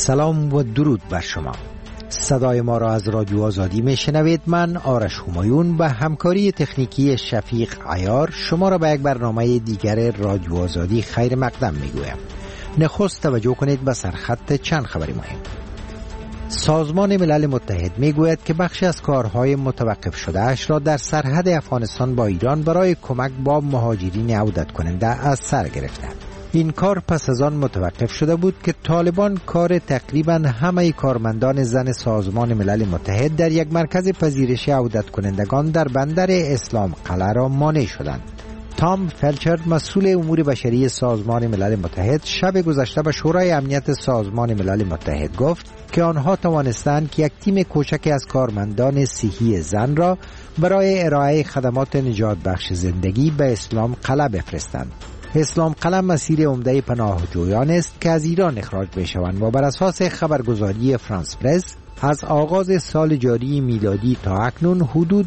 سلام و درود بر شما. صدای ما را از رادیو آزادی می شنوید. من آرش همایون به همکاری تکنیکی شفیق عیار شما را به یک برنامه دیگر رادیو آزادی خیر مقدم می گویم. نخست توجه کنید به سرخط چند خبری مهم. سازمان ملل متحد می گوید که بخشی از کارهای متوقف شده اش را در سرحد افغانستان با ایران برای کمک با مهاجرین عودت کننده از سر گرفته. این کار پس از آن متوقف شده بود که طالبان کار تقریبا همه کارمندان زن سازمان ملل متحد در یک مرکز پذیرش عودت کنندگان در بندر اسلام قلعه را مانع شدند. تام فلچر مسئول امور بشری سازمان ملل متحد شب گذشته به شورای امنیت سازمان ملل متحد گفت که آنها توانستند که یک تیم کوچک از کارمندان صحی زن را برای ارائه خدمات نجات بخش زندگی به اسلام قلعه بفرستند. اسلام قلعه مسیر عمده پناهجویان است که از ایران اخراج میشوند و بر اساس خبرگزاری فرانس پرس از آغاز سال جاری میلادی تا اکنون حدود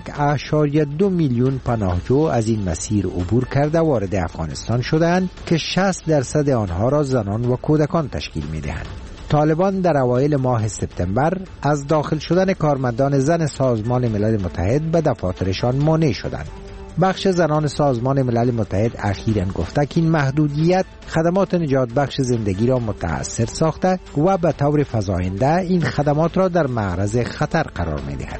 1.2 میلیون پناهجو از این مسیر عبور کرده وارد افغانستان شدند که 60% آنها را زنان و کودکان تشکیل میدهند. طالبان در اوایل ماه سپتامبر از داخل شدن کارمندان زن سازمان ملل متحد به دفاترشان مانع شدند. بخش زنان سازمان ملل متحد اخیراً گفته که این محدودیت خدمات نجات بخش زندگی را متأثر ساخته و به طور فزاینده این خدمات را در معرض خطر قرار می‌دهد.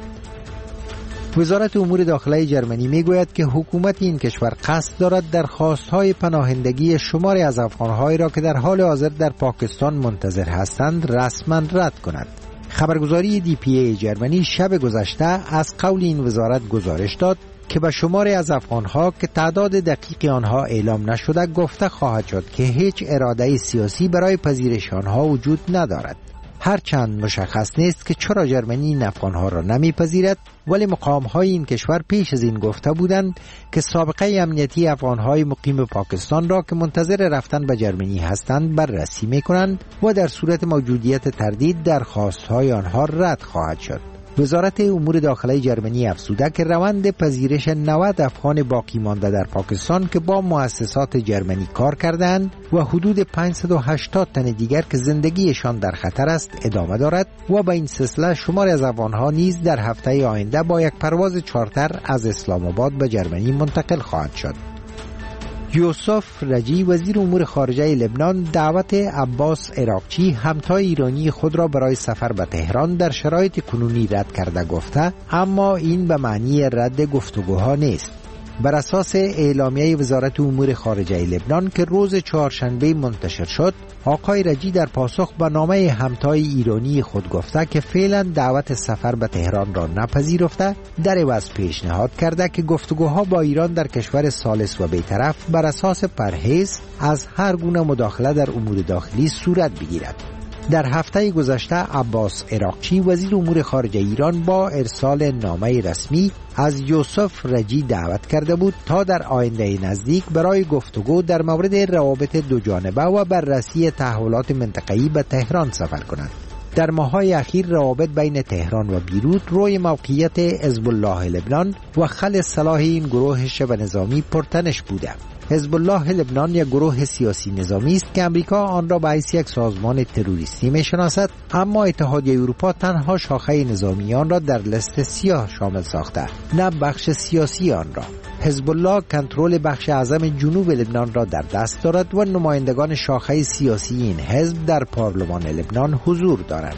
وزارت امور داخلی جرمنی میگوید که حکومت این کشور قصد دارد درخواست‌های پناهندگی شماری از افغان‌هایی را که در حال حاضر در پاکستان منتظر هستند رسما رد کند. خبرگزاری DPA جرمنی شب گذشته از قول این وزارت گزارش داد که به شماری از افغانها که تعداد دقیق آنها اعلام نشده گفته خواهد شد که هیچ اراده سیاسی برای پذیرش آنها وجود ندارد. هرچند مشخص نیست که چرا جرمنی این افغانها را نمیپذیرد، ولی مقامهای این کشور پیش از این گفته بودند که سابقه امنیتی افغانهای مقیم پاکستان را که منتظر رفتن به جرمنی هستند بررسی میکنند و در صورت موجودیت تردید درخواستهای آنها رد خواهد شد. وزارت امور داخلی جرمنی افزوده که روند پذیرش 90 افغان باقی مانده در پاکستان که با مؤسسات جرمنی کار کردند و حدود 580 تن دیگر که زندگیشان در خطر است ادامه دارد و به این سلسله شماری از افغانها نیز در هفته آینده با یک پرواز چارتر از اسلام آباد به جرمنی منتقل خواهد شد. یوسف رجی وزیر امور خارجه لبنان دعوت عباس عراقچی همتای ایرانی خود را برای سفر به تهران در شرایط کنونی رد کرده گفته، اما این به معنی رد گفتگوها نیست. بر اساس اعلامیه وزارت امور خارجه لبنان که روز چهارشنبه منتشر شد، آقای رجی در پاسخ به نامه همتای ایرانی خود گفته که فعلا دعوت سفر به تهران را نپذیرفته، در عوض پیشنهاد کرده که گفتگوها با ایران در کشور ثالث و بی‌طرف بر اساس پرهیز از هر گونه مداخله در امور داخلی صورت بگیرد. در هفته گذشته عباس عراقچی وزیر امور خارجه ایران با ارسال نامه رسمی از یوسف رجی دعوت کرده بود تا در آینده نزدیک برای گفتگو در مورد روابط دو جانبه و بررسی تحولات منطقه‌ای به تهران سفر کنند. در ماه‌های اخیر روابط بین تهران و بیروت روی موقعیت حزب الله لبنان و خل سلاح این گروه شبه نظامی پرتنش بوده. حزب الله لبنان یک گروه سیاسی نظامی است که امریکا آن را به حیث یک سازمان تروریستی می‌شناسد، اما اتحادیه اروپا تنها شاخه نظامی آن را در لیست سیاه شامل ساخته، نه بخش سیاسی آن را. حزب الله کنترل بخش اعظم جنوب لبنان را در دست دارد و نمایندگان شاخه سیاسی این حزب در پارلمان لبنان حضور دارند.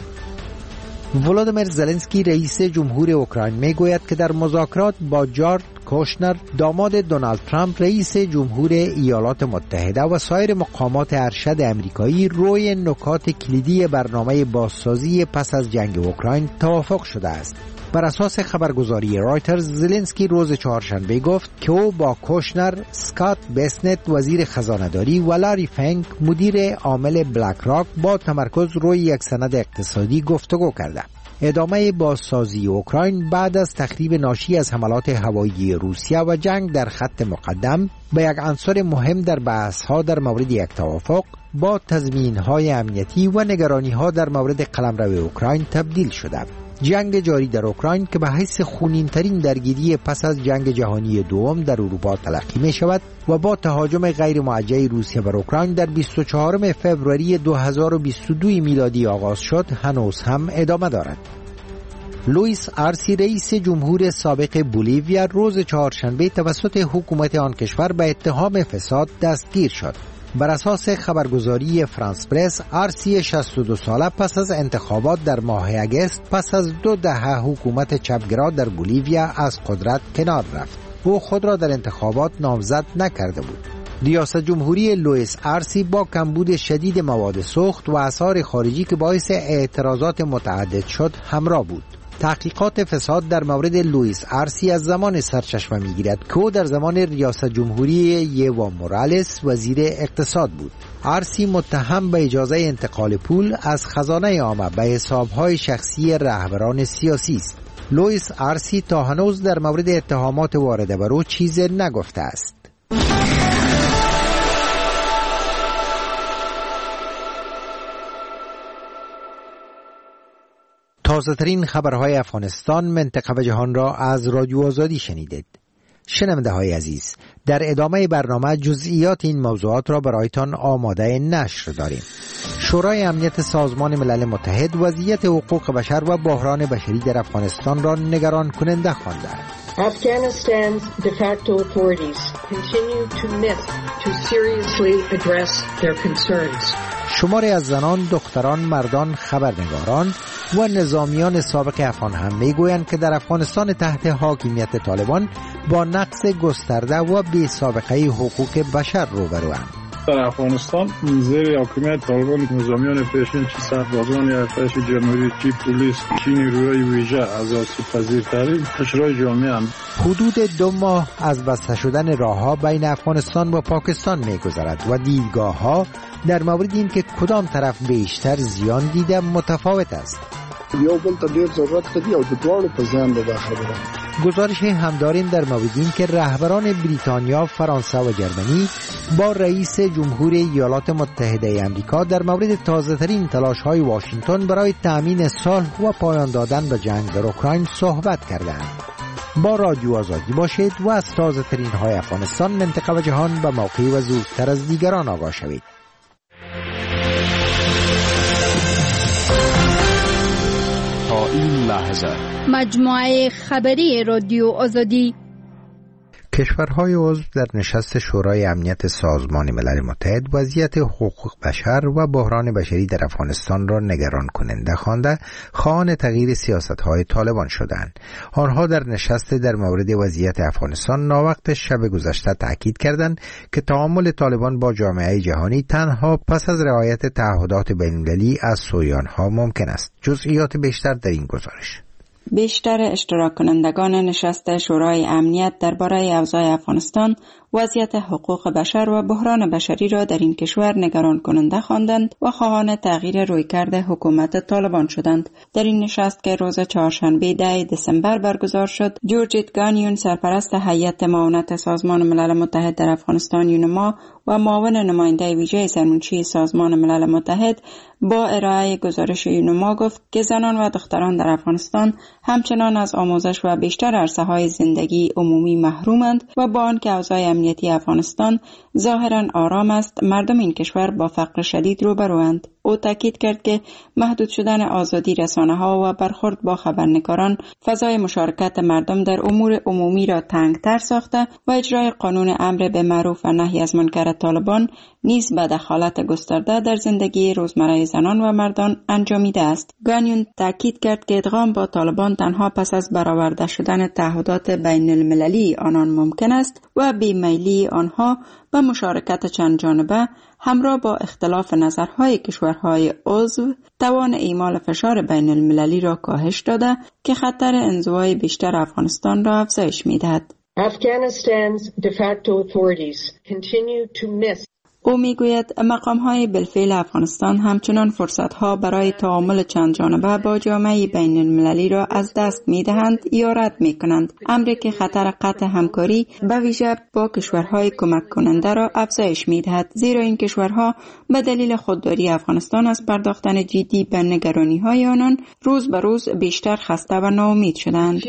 ولادیمیر زلنسکی رئیس جمهور اوکراین میگوید که در مذاکرات با جارد کوشنر داماد دونالد ترامپ رئیس جمهور ایالات متحده و سایر مقامات ارشد امریکایی روی نکات کلیدی برنامه بازسازی پس از جنگ اوکراین توافق شده است. بر اساس خبرگزاری رایترز زلنسکی روز چهارشنبه گفت که او با کوشنر، اسکات بسنت وزیر خزانه‌داری و لاری فنک مدیر عامل بلک راک با تمرکز روی یک سند اقتصادی گفتگو کرده. ادامه بازسازی اوکراین بعد از تخریب ناشی از حملات هوایی روسیه و جنگ در خط مقدم به یک عنصر مهم در بحث‌ها در مورد یک توافق با تضمین‌های امنیتی و نگرانی‌ها در مورد قلمرو اوکراین تبدیل شده. جنگ جاری در اوکراین که به حیث خونین‌ترین درگیری پس از جنگ جهانی دوم در اروپا تلقی می شود و با تهاجم غیر موجه روسیه بر اوکراین در 24 فوریه 2022 میلادی آغاز شد، هنوز هم ادامه دارد. لوئیس آرسی رئیس جمهور سابق بولیویا روز چهارشنبه توسط حکومت آن کشور به اتهام فساد دستگیر شد. بر اساس خبرگزاری فرانس پرس، آرسی 62 ساله پس از انتخابات در ماه اگست پس از 2 دهه حکومت چپگرا در بولیویا از قدرت کنار رفت. او خود را در انتخابات نامزد نکرده بود. ریاست جمهوری لوئیس آرسی با کمبود شدید مواد سوخت و آثار خارجی که باعث اعتراضات متعدد شد همراه بود. تحقیقات فساد در مورد لوئیس آرسی از زمان سرچشمه می‌گیرد که او در زمان ریاست جمهوری یوا مورالس وزیر اقتصاد بود. آرسی متهم به اجازه انتقال پول از خزانه عامه به حساب‌های شخصی رهبران سیاسی است. لوئیس آرسی تا هنوز در مورد اتهامات وارده بر او چیزی نگفته است. تازه ترین خبرهای افغانستان، منطقه و جهان را از رادیو آزادی شنیدید. شنونده های عزیز، در ادامه برنامه جزئیات این موضوعات را برایتان آماده نشر داریم. شورای امنیت سازمان ملل متحد وضعیت حقوق بشر و بحران بشری در افغانستان را نگران کننده خوانده. Afghanistan's de facto authorities continue to miss to seriously address their concerns. شماری از زنان، دختران، مردان، خبرنگاران و نظامیان سابق افغان هم میگویند که در افغانستان تحت حاکمیت طالبان با نقض گسترده و بی سابقه حقوق بشر روبروند. در افغانستان زیر حاکمیت طالبان نظامیان پیشین چه سربازان ارتش جمهوری، چه پلیس، چه نیروهای ویژه از آسیب‌پذیرترین قشرهای جامعه اند. حدود 2 ماه از بسته شدن راه‌ها بین افغانستان و پاکستان می‌گذرد و دیدگاه‌ها در مورد این که کدام طرف بیشتر زیان دیده متفاوت است. یو بل ته ډیر ضرورت دی او د دواړو په ځان ده خبره. گزارش هم داریم در مورد این که رهبران بریتانیا، فرانسه و جرمنی با رئیس جمهور ایالات متحده آمریکا در مورد تازه‌ترین تلاش‌های واشنگتن برای تأمین صلح و پایان دادن به جنگ در اوکراین صحبت کردند. با رادیو آزادی باشید و از تازه‌ترین های افغانستان، منطقه و جهان به موقع و زودتر از دیگران آگاه شوید. تا این لحظه مجموعه خبری رادیو آزادی. کشورهای عضو در نشست شورای امنیت سازمان ملل متحد وضعیت حقوق بشر و بحران بشری در افغانستان را نگران کننده خوانده خواهان تغییر سیاست‌های طالبان شدند. آنها در نشست در مورد وضعیت افغانستان ناوقت شب گذشته تاکید کردند که تعامل طالبان با جامعه جهانی تنها پس از رعایت تعهدات بین‌المللی از سوی آنها ممکن است. جزئیات بیشتر در این گزارش. بیشتر اشتراک کنندگان نشست شورای امنیت درباره اوضاع افغانستان، وضعیت حقوق بشر و بحران بشری را در این کشور نگران کننده خواندند و خواهان تغییر رویکرد حکومت طالبان شدند. در این نشست که روز چهارشنبه 10 دسامبر برگزار شد، جورجیت گانیون، سرپرست هیئت معاونت سازمان ملل متحد در افغانستان یونما و معاون نماینده ویژه سرمنشی سازمان ملل متحد، با ارائه گزارش یونما گفت که زنان و دختران در افغانستان همچنان از آموزش و بیشتر عرصه‌های زندگی عمومی محرومند و با آنکه اوضاع امنیتی افغانستان ظاهراً آرام است، مردم این کشور با فقر شدید روبروند. او تاکید کرد که محدود شدن آزادی رسانه‌ها و برخورد با خبرنگاران فضای مشارکت مردم در امور عمومی را تنگتر ساخته و اجرای قانون امر به معروف و نهی از منکر طالبان نیز به دخالت گسترده در زندگی روزمره زنان و مردان انجامیده است. گانیون تاکید کرد که ادغام با طالبان تنها پس از برآورده شدن تعهدات بین المللی آنان ممکن است و بیمیلی آنها به مشارکت چند جانبه همراه با اختلاف نظرهای کشورهای عضو توان اعمال فشار بین المللی را کاهش داده که خطر انزوای بیشتر افغانستان را افزایش می‌دهد. Afghanistan's de facto authorities continue to miss او میگوید مقام‌های بالفعل افغانستان همچنان فرصت‌ها برای تعامل چند جانبه با جامعه بین المللی را از دست می‌دهند یا رد می‌کنند، امری که خطر قطع همکاری به ویژه با کشورهای کمک کننده را افزایش می‌دهد، زیرا این کشورها به دلیل خودداری افغانستان از پرداختن جدی به نگرانی‌های آنان روز به روز بیشتر خسته و ناامید شدند.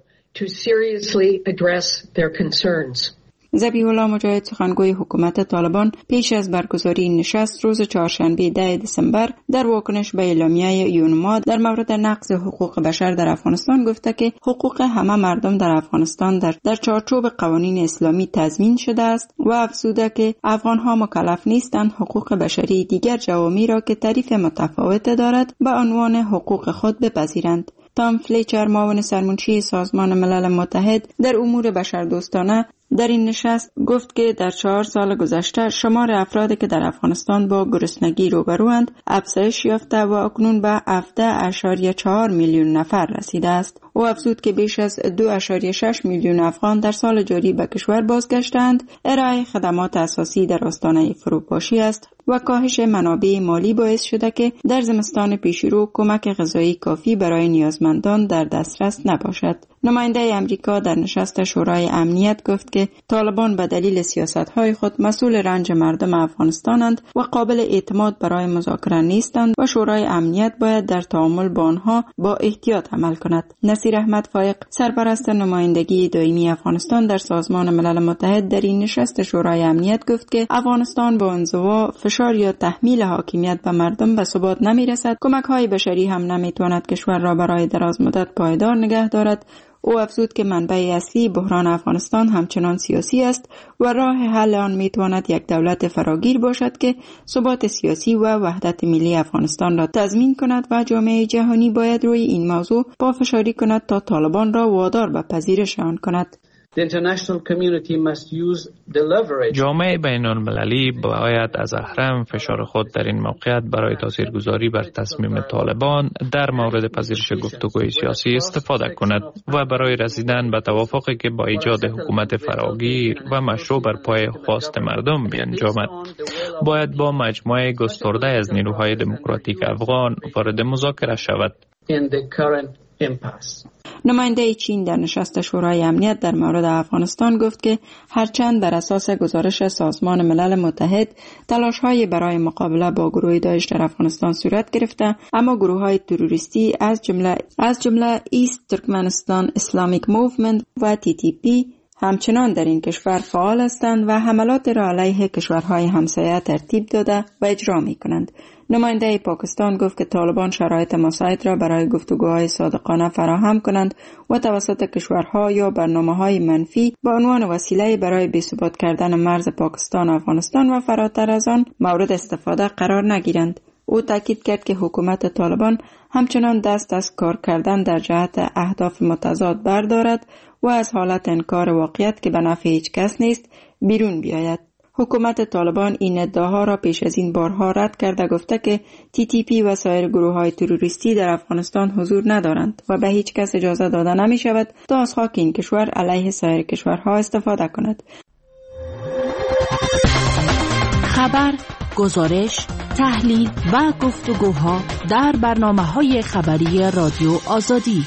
ذبیح الله مجاهد سخنگوی حکومت طالبان پیش از برگزاری این نشست روز چهارشنبه 10 دسامبر در واکنش به اعلامیه یونما در مورد نقض حقوق بشر در افغانستان گفته که حقوق همه مردم در افغانستان در چارچوب قوانین اسلامی تضمین شده است و افزوده که افغانها مکلف نیستند حقوق بشری دیگر جوامی را که تعریف متفاوت دارد به عنوان حقوق خود بپذیرند. تام فلیچر معاون سرمنشی سازمان ملل متحد در امور بشردوستانه در این نشست گفت که در 4 سال گذشته شمار افرادی که در افغانستان با گرسنگی روبروند افزایش یافته و اکنون به 17.4 میلیون نفر رسیده است. او افزود که بیش از 2.6 میلیون افغان در سال جاری به کشور بازگشتند. ارائه خدمات اساسی در آستانه فروپاشی است و کاهش منابع مالی باعث شده که در زمستان پیشرو کمک غذایی کافی برای نیازمندان در دسترس نباشد. نماینده امریکا در نشست شورای امنیت گفت که طالبان به دلیل سیاست‌های خود مسئول رنج مردم افغانستانند و قابل اعتماد برای مذاکره نیستند و شورای امنیت باید در تعامل با آنها با احتیاط عمل کند. نصیر احمد فایق سرپرست نمایندگی دائمی افغانستان در سازمان ملل متحد در این نشست شورای امنیت گفت که افغانستان با انزوا، فشار یا تحمیل حاکمیت به مردم به ثبات نمی‌رسد. کمک‌های بشری هم نمی‌تواند کشور را برای دراز مدت پایدار نگه دارد. او افزود که منبع اصلی بحران افغانستان همچنان سیاسی است و راه حل آن میتواند یک دولت فراگیر باشد که ثبات سیاسی و وحدت ملی افغانستان را تضمین کند و جامعه جهانی باید روی این موضوع پافشاری کند تا طالبان را وادار به پذیرش آن کند. جامعه بین المللی باید از اهرم فشار خود در این موقعیت برای تاثیرگذاری بر تصمیم طالبان در مورد پذیرش گفتگوی سیاسی استفاده کند و برای رسیدن به توافقی که با ایجاد حکومت فراگیر و مشروع بر پای خواست مردم بیانجامد. باید با مجموعه گسترده از نیروهای دموکراتیک افغان وارد مذاکره شود. نماینده چین در نشست شورای امنیت در مورد افغانستان گفت که هرچند بر اساس گزارش سازمان ملل متحد تلاش‌های برای مقابله با گروه داعش در افغانستان صورت گرفته، اما گروه‌های تروریستی از جمله ایست ترکمنستان اسلامیک موومنت و TTP همچنان در این کشور فعال هستند و حملات را علیه کشورهای همسایه ترتیب داده و اجرا می‌کنند. نماینده پاکستان گفت که طالبان شرایط مساعد را برای گفتگوهای صادقانه فراهم کنند و توسط کشورها یا برنامه‌های منفی به عنوان وسیله برای بی‌ثبات کردن مرز پاکستان و افغانستان و فراتر از آن مورد استفاده قرار نگیرند. او تاکید کرد که حکومت طالبان همچنان دست از کار کردن در جهت اهداف متضاد بردارد و از حالت انکار واقعیت که به نفع هیچ کس نیست بیرون بیاید. حکومت طالبان این ادعاها را پیش از این بارها رد کرده گفته که TTP و سایر گروه‌های تروریستی در افغانستان حضور ندارند و به هیچ کس اجازه داده نمی شود تا از خاک این کشور علیه سایر کشورها استفاده کند. خبر، گزارش، تحلیل و گفتگوها در برنامه‌های خبری رادیو آزادی.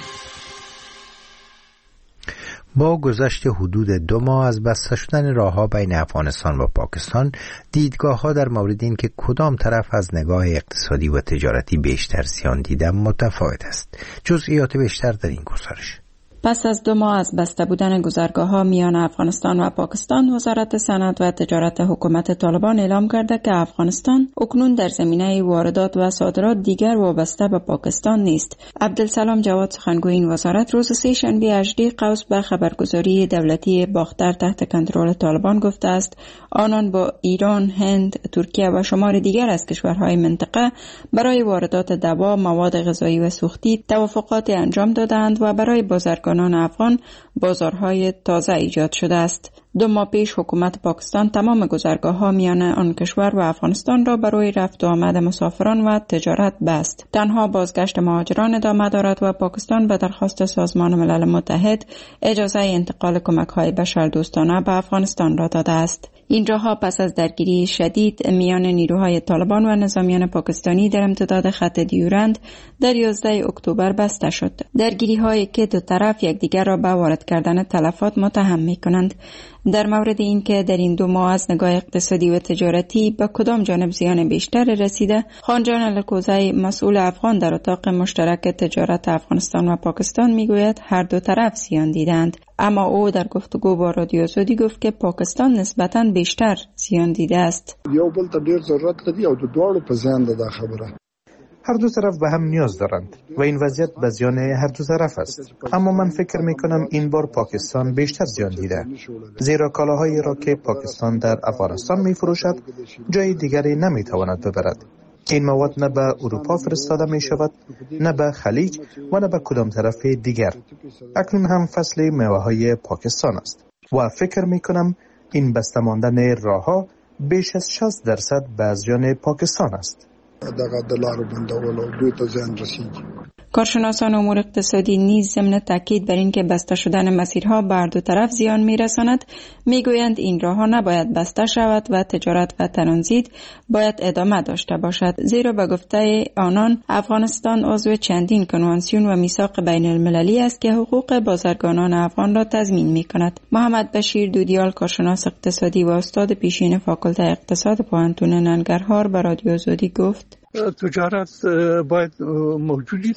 با گذشت حدود 2 ماه از بسته شدن راه‌ها بین افغانستان و پاکستان، دیدگاه‌ها در مورد این که کدام طرف از نگاه اقتصادی و تجارتی بیشتر زیان دیده متفاوت است. جزئیات بیشتر در این گزارش. پس از 2 ماه از بسته بودن گذرگاه‌ها میان افغانستان و پاکستان، وزارت صنعت و تجارت حکومت طالبان اعلام کرده که افغانستان اکنون در زمینه واردات و صادرات دیگر وابسته به پاکستان نیست. عبدالسلام جواد سخنگوی این وزارت روز سه‌شنبه 18 قوس به خبرگزاری دولتی باختر تحت کنترل طالبان گفته است آنان با ایران، هند، ترکیه و شمار دیگر از کشورهای منطقه برای واردات دوا، مواد غذایی و سوختی توافقات انجام دادند و برای بازرگانان افغان بازارهای تازه ایجاد شده است. 2 ماه پیش حکومت پاکستان تمام گذرگاه‌ها میان آن کشور و افغانستان را برای رفت و آمد مسافران و تجارت بست. تنها بازگشت مهاجران ادامه دارد و پاکستان به درخواست سازمان ملل متحد اجازه انتقال کمک‌های بشردوستانه به افغانستان را داده است. این راهها پس از درگیری شدید میان نیروهای طالبان و نظامیان پاکستانی در امتداد خط دیورند در 11 اکتبر بسته شد. درگیری هایی که دو طرف یکدیگر را به وارد کردن تلفات متهم می کنند. در مورد این که در این 2 ماه از نگاه اقتصادی و تجارتی به کدام جانب زیان بیشتر رسیده، خانجان الکوزی مسئول افغان در اتاق مشترک تجارت افغانستان و پاکستان میگوید هر دو طرف زیان دیدند، اما او در گفتگو با رادیو آزادی گفت که پاکستان نسبتاً بیشتر زیان دیده است. یو بل ته ډیر ضرورت لري او د دواړو په زیان ده خبره. هر دو طرف به هم نیاز دارند و این وضعیت به زیان هر دو طرف است. اما من فکر می کنم این بار پاکستان بیشتر زیان دیده، زیرا کالاهایی را که پاکستان در افغانستان می فروشد جای دیگری نمی تواند ببرد. این مواد نه به اروپا فرستاده می شود، نه به خلیج و نه به کدام طرف دیگر. اکنون هم فصل میوه های پاکستان است و فکر می کنم این بسته ماندن راهها بیش از 60% به زیان پاکستان است. کارشناسان امور اقتصادی نیز ضمن تاکید بر این که بسته شدن مسیرها بر دو طرف زیان می‌رساند میگویند این راهها نباید بسته شود و تجارت و ترانزیت باید ادامه داشته باشد، زیرا به گفته آنان افغانستان عضو چندین کنوانسیون و میثاق بین المللی است که حقوق بازرگانان افغان را تضمین می‌کند. محمد بشیر دودیال، کارشناس اقتصادی و استاد پیشین فاکولته اقتصاد پوهنتون ننگرهار، به رادیو آزادی گفت: تجارت باید موجودی،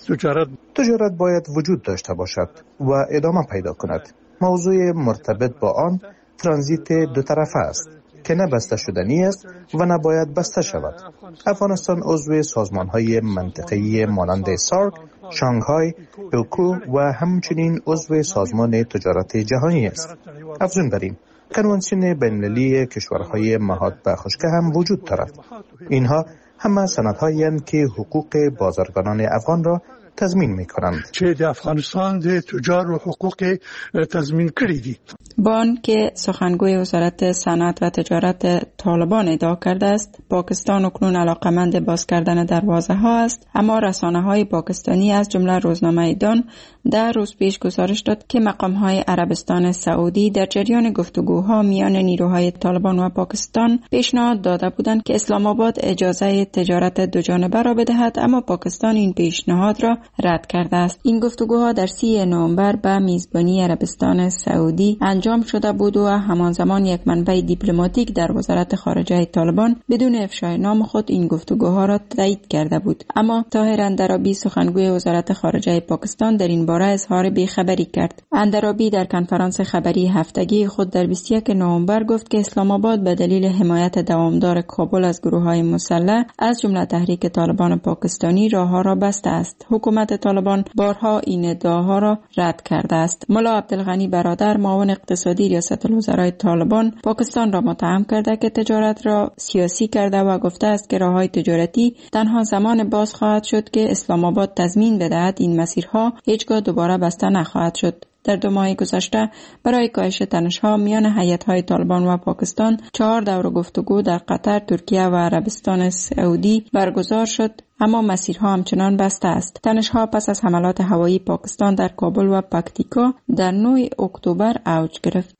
تجارت باید وجود داشته باشد و ادامه پیدا کند. موضوع مرتبط با آن ترانزیت دو طرفه است که نه بسته شدنی است و نه باید بسته شود. افغانستان عضو سازمان‌های منطقه‌ای مانند سارک، شانگهای، اوکو و همچنین عضو سازمان تجارت جهانی است. افزون بر این، کنوانسیون بین‌المللی کشورهای مهاد به خشکی هم وجود دارد. اینها همه سندهایی هستند که حقوق بازرگانان افغان را تضمین می‌کنند. چه در افغانستان ده تجار و حقوق تضمین کردی. بان که سخنگوی وزارت صنعت و تجارت طالبان ادعا کرده است پاکستان اکنون علاقمند باز کردن دروازه‌ها است، اما رسانه‌های پاکستانی از جمله روزنامه دان 10 روز پیش گزارش داد که مقام‌های عربستان سعودی در جریان گفتگوها میان نیروهای طالبان و پاکستان پیشنهاد داده بودند که اسلام آباد اجازه تجارت دوجانبه را بدهد، اما پاکستان این پیشنهاد را رد کرده است. این گفتگوها در 30 نوامبر به میزبانی عربستان سعودی انجام شده بود و همان زمان یک منبع دیپلماتیک در وزارت خارجه طالبان بدون افشای نام خود این گفتگوها را تایید کرده بود. اما طاهر اندرابی، سخنگوی وزارت خارجه پاکستان، در این باره اظهار بیخبری کرد. اندرابی در کنفرانس خبری هفتگی خود در 21 نوامبر گفت که اسلام آباد به دلیل حمایت دوامدار کابل از گروه‌های مسلح از جمله تحریک طالبان پاکستانی راه‌ها را بسته است. حکومت طالبان بارها این ادعاها را رد کرده است. ملا عبدالغنی برادر، معاون اقتصادی ریاست الوزرای طالبان، پاکستان را متهم کرده که تجارت را سیاسی کرده و گفته است که راه‌های تجارتی تنها زمان باز خواهد شد که اسلام آباد تضمین بدهد این مسیرها هیچگاه دوباره بسته نخواهد شد. در 2 ماه گذشته برای کاهش تنش‌ها میان هیئت‌های طالبان و پاکستان 4 دور گفتگو در قطر، ترکیه و عربستان سعودی برگزار شد، اما مسیرها همچنان بسته است. تنش‌ها پس از حملات هوایی پاکستان در کابل و پکتیکا در 9 اکتبر اوج گرفت.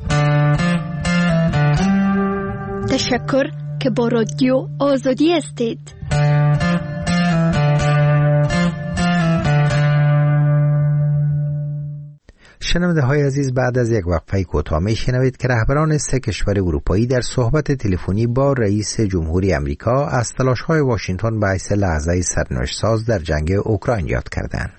تشکر که با رادیو آزادی هستید. شنونده های عزیز، بعد از یک وقفه کوتاه میشنوید که رهبران 3 کشور اروپایی در صحبت تلفنی با رئیس جمهوری امریکا از تلاش‌های واشنگتن به حیث لحظه سرنوشت ساز در جنگ اوکراین یاد کردند.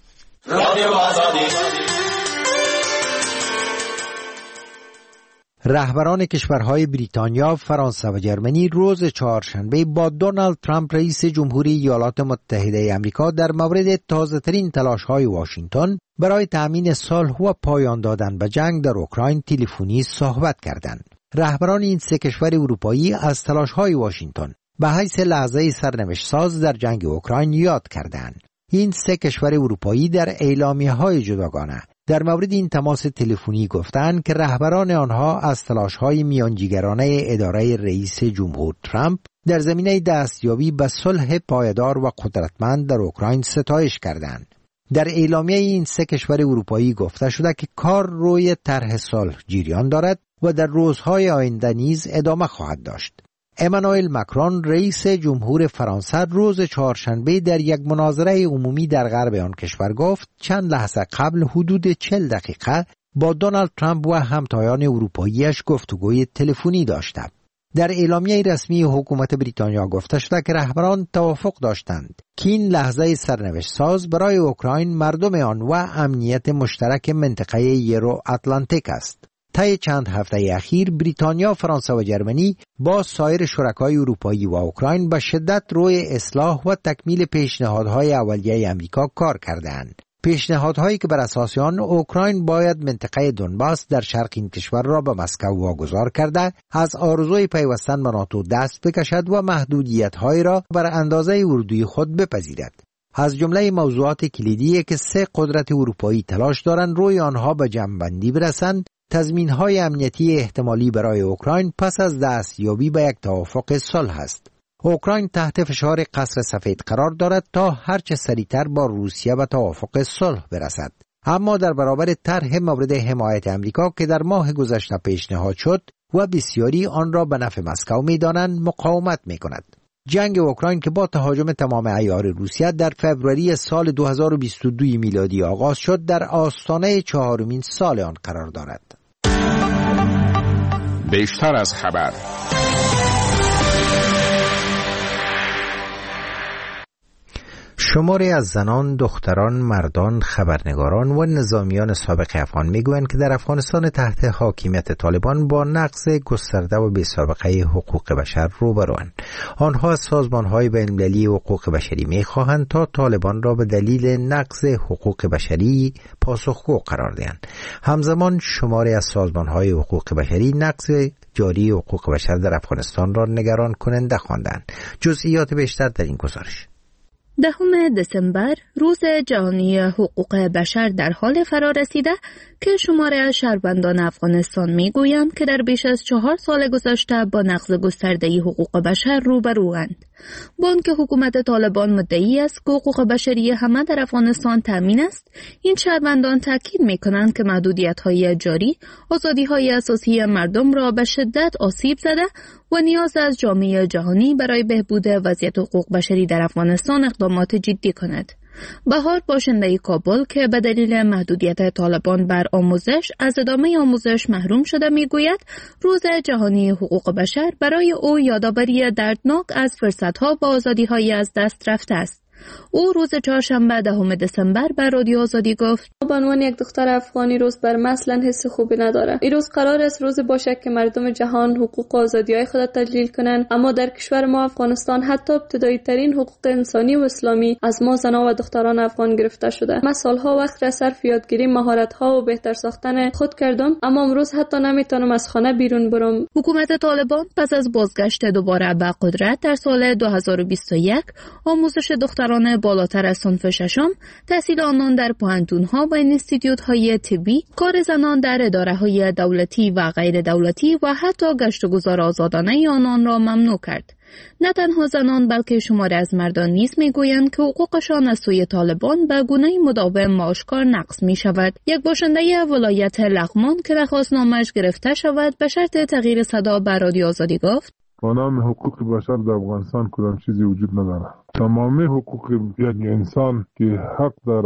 رهبران کشورهای بریتانیا، فرانسه و جرمنی روز چهارشنبه با دونالد ترامپ رئیس جمهوری ایالات متحده آمریکا در مورد تازه‌ترین تلاش‌های واشنگتن برای تأمین صلح و پایان دادن به جنگ در اوکراین تلفنی صحبت کردند. رهبران این 3 کشور اروپایی از تلاش‌های واشنگتن به حیث لحظه سرنوشت ساز در جنگ اوکراین یاد کردند. این 3 کشور اروپایی در اعلامیه‌های جداگانه در مورد این تماس تلفنی گفتند که رهبران آنها از تلاش‌های میانجیگرانه اداره رئیس جمهور ترامپ در زمینه دستیابی به صلح پایدار و قدرتمند در اوکراین ستایش کردند. در اعلامیه این 3 کشور اروپایی گفته شده که کار روی طرح صلح جریان دارد و در روزهای آینده نیز ادامه خواهد داشت. امانوئل ماکرون رئیس جمهور فرانسه روز چهارشنبه در یک مناظره عمومی در غرب آن کشور گفت چند لحظه قبل حدود 40 دقیقه با دونالد ترامپ و همتایان اروپاییش گفتگوی تلفنی داشته. در اعلامیه رسمی حکومت بریتانیا گفته شده که رهبران توافق داشتند که این لحظه سرنوشت ساز برای اوکراین، مردم آن و امنیت مشترک منطقه یورو اتلانتیک است. طی چند هفته اخیر بریتانیا، فرانسه و جرمنی با سایر شرکای اروپایی و اوکراین به شدت روی اصلاح و تکمیل پیشنهادهای اولیه امریکا کار کردند. پیشنهادهایی که بر اساس آن اوکراین باید منطقه دونباس در شرق این کشور را به مسکو واگذار کرده، از آرزوی پیوستن به ناتو دست بکشد و محدودیت‌هایی را بر اندازه اردوی خود بپذیرد. از جمله موضوعات کلیدی که 3 قدرت اروپایی تلاش دارند روی آنها به جمع‌بندی برسند، تضمین‌های امنیتی احتمالی برای اوکراین پس از دستیابی به یک توافق صلح است. اوکراین تحت فشار قصر سفید قرار دارد تا هرچه سریعتر با روسیه به توافق صلح برسد. اما در برابر طرح مورد حمایت امریکا که در ماه گذشته پیشنهاد شد و بسیاری آن را به نفع مسکو می‌دانند، مقاومت می‌کند. جنگ اوکراین که با تهاجم تمام عیار روسیه در فوریه سال 2022 میلادی آغاز شد، در آستانه 4مین سال آن قرار دارد. بیشتر از خبر. شماری از زنان، دختران، مردان، خبرنگاران و نظامیان سابق افغان میگویند که در افغانستان تحت حاکمیت طالبان با نقض گسترده و بی‌سابقه حقوق بشر روبروند. آنها از سازمان‌های بین‌المللی حقوق بشری می‌خواهند تا طالبان را به دلیل نقض حقوق بشری پاسخگو قرار دهند. همزمان شماری از سازمان‌های حقوق بشری نقض جاری حقوق بشر در افغانستان را نگران کننده خواندند. جزئیات بیشتر در این گزارش. 10 دسامبر روز جهانی حقوق بشر در حال فرا رسیده که شماره از شهروندان افغانستان میگویند که در بیش از 4 سال گذشته با نقض گسترده حقوق بشر روبروند. با آنکه حکومت طالبان مدعی است که حقوق بشری همه در افغانستان تامین است، این شهروندان تاکید میکنند که محدودیت‌های جاری آزادی‌های اساسی مردم را به شدت آسیب زده و نیاز از جامعه جهانی برای بهبود وضعیت حقوق بشری در افغانستان اقدامات جدی کند. بهار، باشنده کابل که به دلیل محدودیت طالبان بر آموزش از ادامه آموزش محروم شده، میگوید روز جهانی حقوق بشر برای او یادآوری دردناک از فرصت‌ها و آزادی‌های از دست رفته است. او روز چهارشنبه 10 دسامبر به رادیو آزادی گفت: به عنوان یک دختر افغانی روز بر من اصلا حس خوبی نداره. این روز قرار است روز باشه که مردم جهان حقوق و آزادی‌های خود تجلیل کنند، اما در کشور ما افغانستان حتی ابتدایی ترین حقوق انسانی و اسلامی از ما زنان و دختران افغان گرفته شده. من سالها وقت را صرف یادگیری مهارت‌ها و بهتر ساختن خود کردم، اما امروز حتی نمیتونم از خانه بیرون برم. حکومت طالبان پس از بازگشت دوباره به قدرت در سال 2021 آموزش دختران بالاتر از صنف ششم، تحصیل آنان در پوهنتون‌ها و انستیتیوت‌های طبی، کار زنان در اداره‌های دولتی و غیر دولتی و حتی گشت و گذار آزادانه آنان را ممنوع کرد. نه تنها زنان بلکه شماری از مردان نیز میگویند که حقوقشان از سوی طالبان به گونه‌ای مداوم و آشکار نقض می‌شود. یک باشنده ولایت لغمان که درخواستنامه‌اش گرفته شود به شرط تغییر صدا به رادیو آزادی گفت: به نام حقوق بشر در افغانستان کدام چیزی وجود نداره. تمامی حقوق یک انسان که حق داره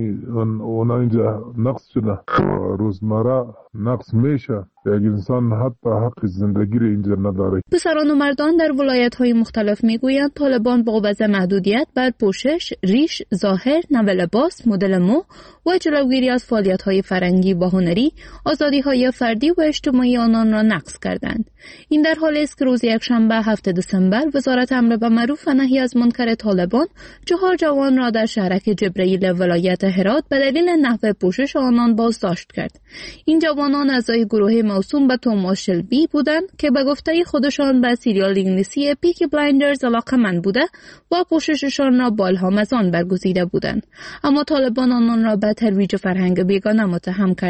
اونا اینجا نقض شده. روزمره نقض میشه. یک انسان حتی حق زندگی رو اینجا نداره. پسران و مردان در ولایت‌های مختلف میگویند طالبان با وضع محدودیت بر پوشش، ریش، ظاهر، نوع لباس، مدل مو و جلوگیری از فعالیت‌های فرهنگی و هنری، آزادی‌های فردی و اجتماعی آنان را نقض کردند. این در حالی است که روز یکشنبه 7 دسامبر وزارت امر بالمعروف و نهی از منکر طالبان 4 جوان را در شهرک جبرئیل ولایت هرات به دلیل نحو پوشش آنان بازداشت کرد. این جوانان اعضای گروه موسوم به توماس شلبی بودند که به گفته خودشان به سریال انگلیسی پیکی بلایندرز علاقه‌مند بوده و پوشششان را با الهام از آن برگزیده بودند. اما طالبان آنان را به ترویج فرهنگ بیگانه متهم کردند.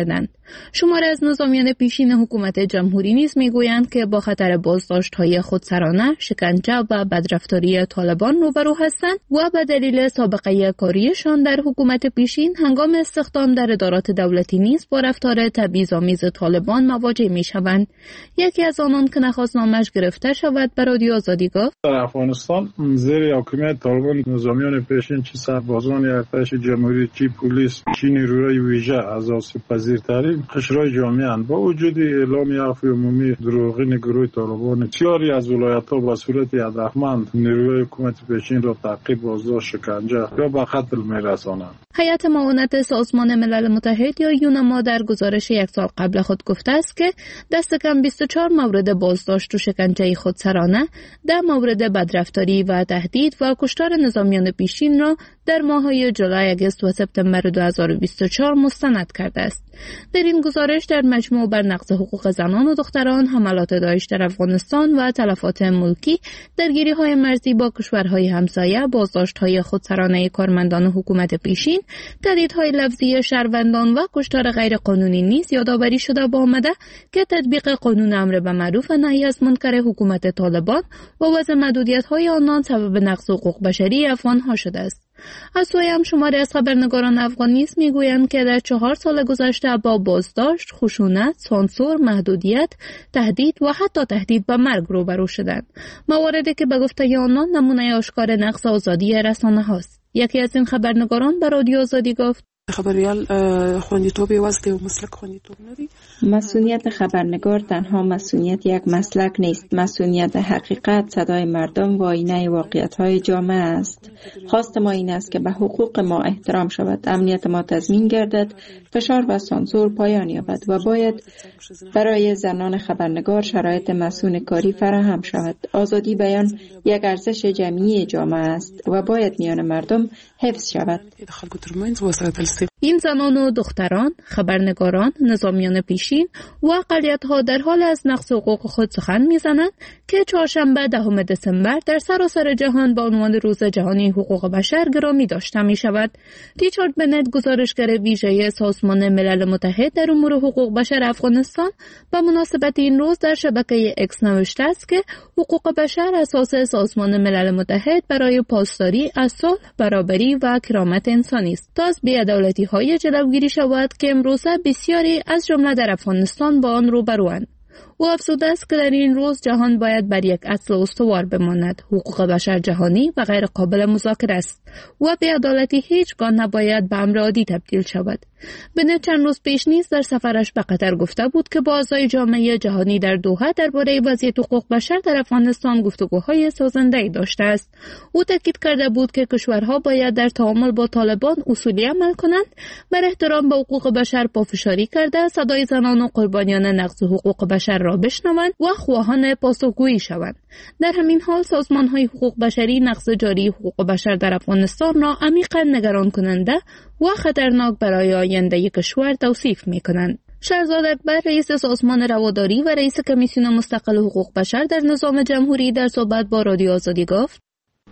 شماری از نظامیان پیشین حکومت جمهوری نیز میگویند که با خطر بازداشت‌های خودسرانه، شکنجه و بدرفتاری طالبان روبرو هستند و به دلیل سابقه کاریشان در حکومت پیشین هنگام استخدام در ادارات دولتی نیز با رفتار تبعیض‌آمیز طالبان مواجه می‌شوند. یکی از آنان که نخواست نامش گرفته شود به رادیو آزادی گفت: در افغانستان زیر حکومت طالبان نظامیان پیشین چه سربازان ارتش جمهوری، چه پلیس، چه نیروهای ویژه از آسیب‌پذیرترین قشرهای جامعه اند. با وجود اعلام عفو عمومی دروغین گروه طالبان، بسیاری از ولایت‌ها به صورت هدفمند نیروهای حکومت پیشین را تعقیب، بازداشت، شکنجه یا به قتل می‌رسانند. هیئت معاونت سازمان ملل متحد یا یونما در گزارش یک سال قبل خود گفته است که دست کم 24 مورد بازداشت و شکنجه خودسرانه، 10 مورد بدرفتاری و تهدید و کشتار نظامیان پیشین را در ماه‌های جولای، آگوست و سپتامبر 2024 مستند کرده است. در این گزارش در مجموع بر نقض حقوق زنان و دختران، حملات داعش در افغانستان و تلفات ملکی، درگیری‌های مرزی با کشورهای همسایه، بازداشت‌های خودسرانه کارمندان حکومت پیشین، تهدیدهای لفظی شهروندان و کشتار غیرقانونی نیز یادآوری شده با آمده که تطبیق قانون امر به معروف و نهی از منکر حکومت طالبان و وضع محدودیت‌های آنان سبب نقض حقوق بشری افغان‌ها شده است. از سوی هم شماری از خبرنگاران افغان نیز میگویند که در 4 سال گذشته با بازداشت، خشونت، سانسور، محدودیت، تهدید و حتی تهدید به مرگ روبرو شدند. مواردی که به گفته آنان نمونه آشکار نقض آزادی رسانه هاست. یکی از این خبرنگاران به رادیو آزادی گفت: خبریال خوندیتوب واسطه و مسلک خوندیتوب نداری. مسئولیت خبرنگار تنها مسئولیت یک مسلک نیست. مسئولیت حقیقت، صدای مردم و آینه واقعیت‌های جامعه است. خواست ما این است که به حقوق ما احترام شود، امنیت ما تضمین گردد، فشار و سانسور پایان یابد و باید برای زنان خبرنگار شرایط مسئول کاری فراهم شود. آزادی بیان یک ارزش جمعی جامعه است و باید میان مردم حفظ شود. این زنان و دختران، خبرنگاران، نظامیان پیشین و اقلیت‌ها در حال از نقض حقوق خود سخن می‌زنند که چهارشنبه 10 دسامبر در سراسر جهان با عنوان روز جهانی حقوق بشر گرامی داشته می‌شود. ریچارد بنت، گزارشگر ویژه سازمان ملل متحد در امور حقوق بشر افغانستان، به مناسبت این روز در شبکه اکس نوشته است که حقوق بشر اساس سازمان ملل متحد برای پاسداری از صلح، برابری و کرامت انسانی است تا از بی‌عدالتی‌های جلوگیری شود که امروزه بسیاری از جمله در افغانستان با آن روبروند. او افزوده است که در این روز جهان باید بر یک اصل استوار بماند: حقوق بشر جهانی و غیر قابل مذاکره است و بی‌عدالتی هیچگاه نباید به امر عادی تبدیل شود. بنت چند روز پیش نیز در سفرش به قطر گفته بود که با اعضای جامعه جهانی در دوحه درباره وضعیت حقوق بشر در افغانستان گفتگوهای سازنده‌ای داشته است. او تاکید کرده بود که کشورها باید در تعامل با طالبان اصولی عمل کنند، بر احترام به حقوق بشر پافشاری کرده، صدای زنان و قربانیان نقض حقوق بشر را بشنوند و خواهان پاسخگویی شوند. در همین حال سازمان‌های حقوق بشری نقض جاری حقوق بشر در افغانستان را عمیقاً نگران کننده و خطرناک برای آینده کشور توصیف می‌کنند. شهرزاد اکبر، رئیس سازمان رواداری و رئیس کمیسیون مستقل حقوق بشر در نظام جمهوری، در صحبت با رادیو آزادی گفت: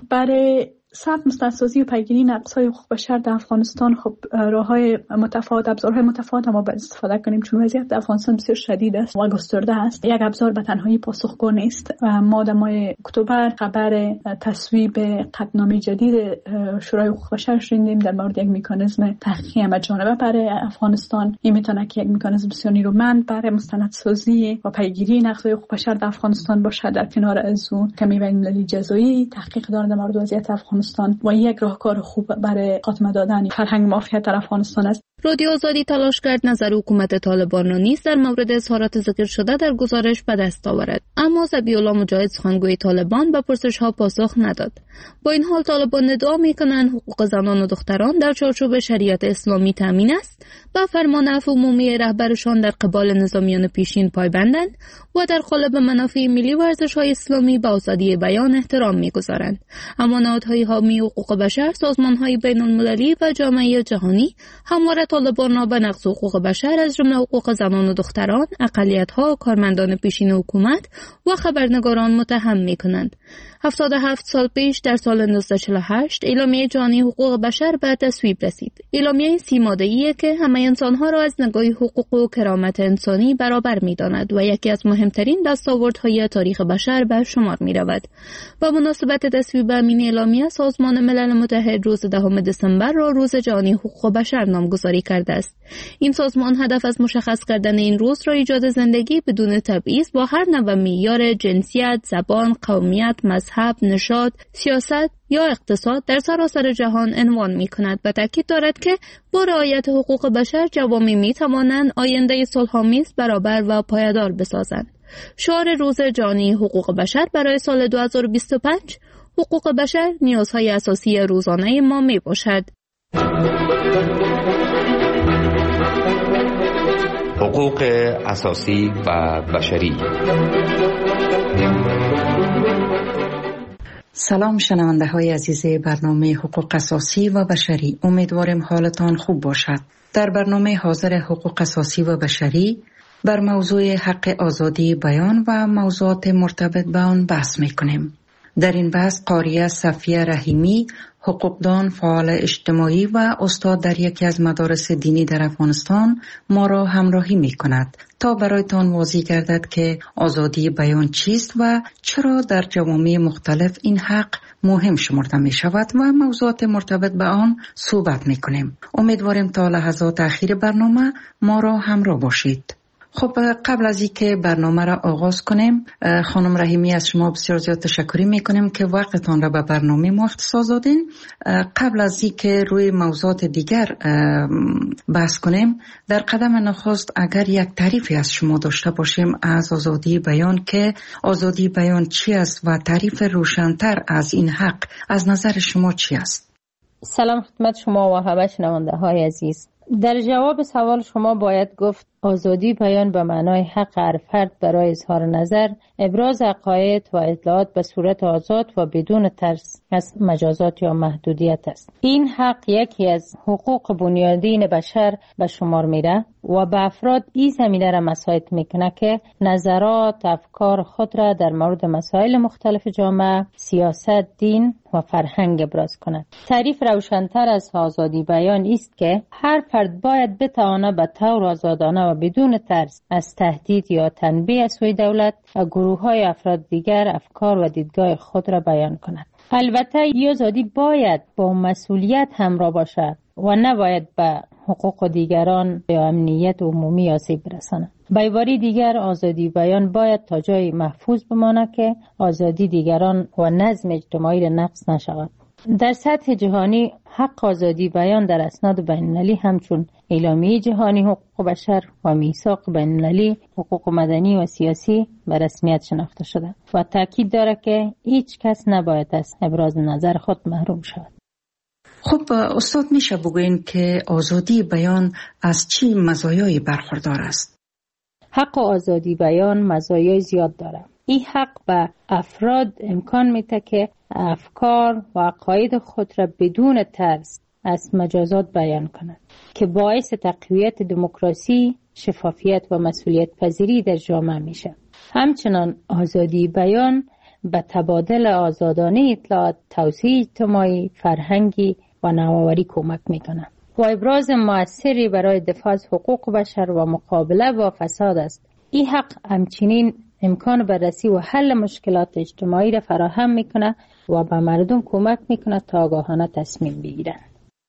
برای ثبت مستندسازی و پیگیری نقض‌های حقوق بشر در افغانستان خب راه‌های متفاوت، ابزارهای متفاوت ما باید استفاده کنیم، چون وضعیت در افغانستان بسیار شدید است و گسترده است. یک ابزار به تنهایی پاسخگو نیست. ما در ماه اکتبر خبر تصویب قطعنامه جدید شورای حقوق بشر شنیدیم در مورد یک مکانیزم تحقیقی همه‌جانبه برای افغانستان. این میتونه که یک مکانیزم بسیار نیرومند برای مستندسازی و پیگیری نقض‌های حقوق بشر در افغانستان باشد، در کنار از اون کمیته بین‌المللی جزایی تحقیق دارد در مورد وضعیت افغانستان و یک راهکار خوب برای خاتمه دادن فرهنگ مافیات در افغانستان است. رادیو آزادی تلاش کرد نظر حکومت طالبان را نیز در مورد اظهارات ذکر شده در گزارش به دست آورد، اما ذبیح‌الله مجاهد، سخنگوی طالبان، به پرسش‌ها پاسخ نداد. با این حال طالبان ادعا می‌کنند حقوق زنان و دختران در چارچوب شریعت اسلامی تامین است، به فرمان عفو عمومی رهبرشان در قبال نظامیان پیشین پایبندند و در قالب منافع ملی و ارزش‌های اسلامی به آزادی بیان احترام می‌گذارند. اما نهادهای حامی حقوق بشر، سازمان‌های بین‌المللی و جامعه جهانی همواره طالبان را به نقض حقوق بشر از جمله حقوق زنان و دختران، اقلیت‌ها، کارمندان پیشین حکومت و خبرنگاران متهم می‌کنند. 77 سال پیش در سال 1948 اعلامیه جهانی حقوق بشر به تصویب رسید. اعلامیه 30 ماده‌ایه که همه انسان‌ها را از نگاه حقوق و کرامت انسانی برابر می‌داند و یکی از مهمترین دستاوردهای تاریخ بشر به شمار می‌رود. با مناسبت تصویب این اعلامیه سازمان ملل متحد روز 10 دسامبر را روز جهانی حقوق بشر نامگذاری کرده است. این سازمان هدف از مشخص کردن این روز را ایجاد زندگی بدون تبعیض با هر نوع معیار جنسیت، زبان، قومیت، مذهب، نژاد، سیاست یا اقتصاد در سراسر جهان عنوان می‌کند و تاکید دارد که با رعایت حقوق بشر جوامع می‌توانند آینده صلح‌آمیز، برابر و پایدار بسازند. شعار روز جهانی حقوق بشر برای سال 2025 حقوق بشر نیازهای اساسی روزانه ما میباشد. حقوق اساسی و بشری. سلام شنونده های عزیز برنامه حقوق اساسی و بشری، امیدوارم حالتان خوب باشد. در برنامه حاضر حقوق اساسی و بشری بر موضوع حق آزادی بیان و موضوعات مرتبط به آن بحث میکنیم. در این بحث قاریه صفیه رحیمی، حقوقدان، فعال اجتماعی و استاد در یکی از مدارس دینی در افغانستان ما را همراهی می کند تا برایتان واضح گردد که آزادی بیان چیست و چرا در جوامع مختلف این حق مهم شمرده می شود و موضوعات مرتبط به آن صحبت می کنیم. امیدواریم تا لحظات اخیر برنامه ما را همراه باشید. خب قبل از اینکه برنامه را آغاز کنیم، خانم رحیمی از شما بسیار زیاد تشکر میکنیم که وقتتان را به برنامه ما اختصاص دادین. قبل از اینکه روی موضوعات دیگر بحث کنیم، در قدم نخست اگر یک تعریفی از شما داشته باشیم از آزادی بیان، که آزادی بیان چی است و تعریف روشن‌تر از این حق از نظر شما چی است؟ سلام خدمت شما و همه شنونده های عزیز. در جواب سوال شما باید گفت آزادی بیان به معنای حق هر فرد برای اظهار نظر، ابراز عقاید و اطلاعات به صورت آزاد و بدون ترس از مجازات یا محدودیت است. این حق یکی از حقوق بنیادین بشر به شمار میره و به افراد این زمینه را مساعد میکنه که نظرات، افکار خود را در مورد مسائل مختلف جامعه، سیاست، دین و فرهنگ ابراز کنند. تعریف روشن‌تر از آزادی بیان است که هر فرد باید بتواند به طور آزادانه و بدون ترس از تهدید یا تنبیه از سوی دولت و گروه‌های افراد دیگر افکار و دیدگاه خود را بیان کند. البته این آزادی باید با مسئولیت همراه باشد و نباید به حقوق دیگران یا امنیت عمومی آسیب برساند. به عبارت دیگر آزادی بیان باید تا جای محفوظ بماند که آزادی دیگران و نظم اجتماعی را نقض نشود. در سطح جهانی حق آزادی بیان در اسناد بین‌المللی همچون اعلامیه جهانی حقوق بشر و میثاق بین‌المللی حقوق مدنی و سیاسی به رسمیت شناخته شده و تاکید دارد که هیچ کس نباید از ابراز نظر خود محروم شود. خب استاد میشه بگوین که آزادی بیان از چی مزایایی برخوردار است؟ حق آزادی بیان مزایای زیاد دارد. این حق به افراد امکان میده که افکار و عقاید خود را بدون ترس از مجازات بیان کنند که باعث تقویت دموکراسی، شفافیت و مسئولیت پذیری در جامعه میشه. همچنان آزادی بیان به تبادل آزادانه اطلاعات، توسعه اجتماعی، فرهنگی و نوآوری کمک میکنه و ابراز موثری برای دفاع از حقوق بشر و مقابله با فساد است. این حق همچنین امکان بررسی و حل مشکلات اجتماعی را فراهم میکنه و به مردم کمک میکنه تا آگاهانه تصمیم بگیرن.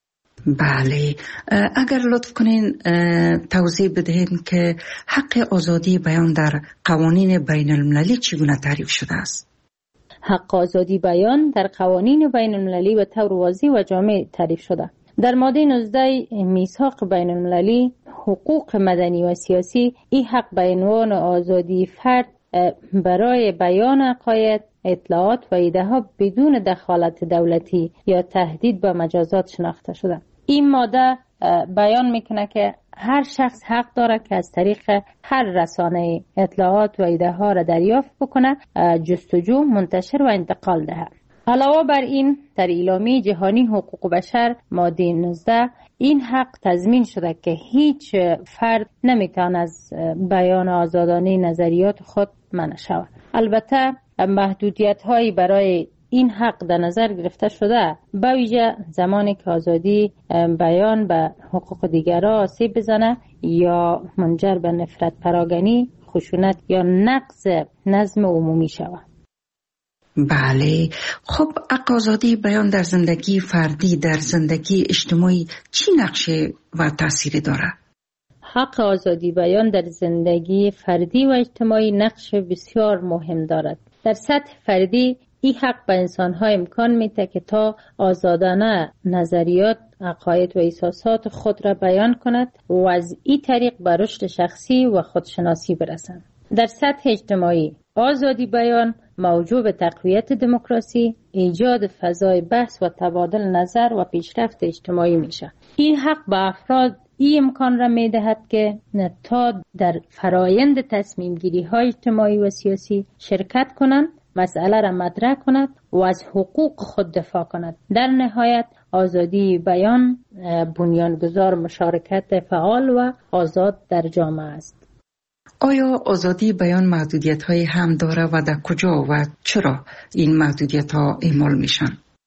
بله، اگر لطف کنین توضیح بدهید که حق آزادی بیان در قوانین بین المللی چگونه تعریف شده است؟ حق آزادی بیان در قوانین بین المللی به طور واضح و جامع تعریف شده. در ماده 19 میثاق بین المللی حقوق مدنی و سیاسی این حق به عنوان آزادی فرد برای بیان عقاید، اطلاعات و ایده ها بدون دخالت دولتی یا تهدید به مجازات شناخته شده. این ماده بیان میکنه که هر شخص حق داره که از طریق هر رسانه اطلاعات و ایده ها را دریافت بکنه، جستجو، منتشر و انتقال دهد. علاوه بر این در اعلامیه جهانی حقوق بشر ماده 19 این حق تضمین شده که هیچ فرد نمیتونه از بیان آزادانه نظریات خود منع شود. البته محدودیت هایی برای این حق در نظر گرفته شده، به ویژه زمانی که آزادی بیان به حقوق دیگران آسیب بزنه یا منجر به نفرت پراگنی، خشونت یا نقض نظم عمومی شود. بله، خب حق آزادی بیان در زندگی فردی، در زندگی اجتماعی چی نقشه و تأثیری داره؟ حق آزادی بیان در زندگی فردی و اجتماعی نقش بسیار مهم دارد. در سطح فردی این حق به انسان‌ها امکان میده که تا آزادانه نظریات، عقاید و احساسات خود را بیان کند و از این طریق به رشد شخصی و خودشناسی برسند. در سطح اجتماعی آزادی بیان موجب به تقویت دموکراسی، ایجاد فضای بحث و تبادل نظر و پیشرفت اجتماعی میشه. این حق به افراد این امکان را میدهد که تا در فرایند تصمیم گیری های اجتماعی و سیاسی شرکت کنند، مسئله را مطرح کند و از حقوق خود دفاع کند. در نهایت آزادی بیان بنیانگذار مشارکت فعال و آزاد در جامعه است. آیا آزادی بیان محدودیت های هم داره و در کجا و چرا این محدودیت ها اعمال میشن؟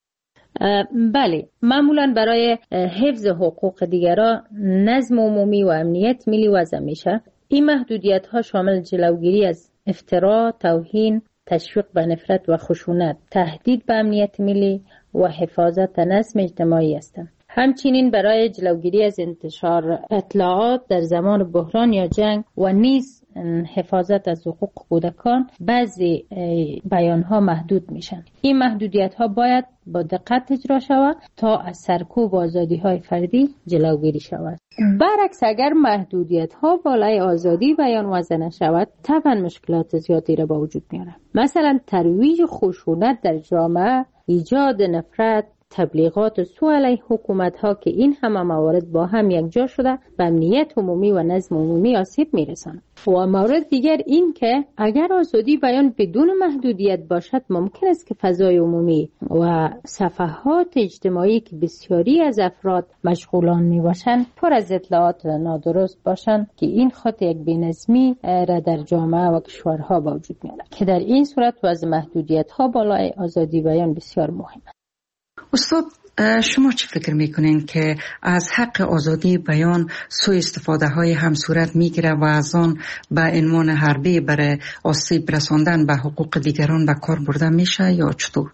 بله، معمولا برای حفظ حقوق دیگران، نظم عمومی و امنیت ملی وضع میشه. این محدودیت ها شامل جلوگیری از افترا، توهین، تشویق به نفرت و خشونت، تهدید به امنیت ملی و حفاظت نظم اجتماعی هستند. همچنین برای جلوگیری از انتشار اطلاعات در زمان بحران یا جنگ و نیز حفاظت از حقوق کودکان بعضی بیانها محدود میشن. این محدودیت ها باید با دقت اجرا شود تا از سرکوب آزادی های فردی جلوگیری شود. برعکس اگر محدودیت ها بالای آزادی بیان وضع نشود، طبعا مشکلات زیادی را به وجود میاره. مثلا ترویج خشونت در جامعه، ایجاد نفرت، تبلیغات سو علیه حکومت ها که این همه موارد با هم یکجا شده به امنیت عمومی و نظم عمومی آسیب میرسند. و مورد دیگر این که اگر آزادی بیان بدون محدودیت باشد، ممکن است که فضای عمومی و صفحات اجتماعی که بسیاری از افراد مشغولان می باشند پر از اطلاعات نادرست باشند که این خود یک بی‌نظمی را در جامعه و کشورها با وجود میارد که در این صورت وضع محدودیت ها بالای آزادی بیان بسیار مهم است. استاد، شما چی فکر میکنین که از حق آزادی بیان سوء استفاده های هم صورت میگیره و از آن به عنوان حربه برای آسیب رساندن به حقوق دیگران به کار برده میشه یا چطور؟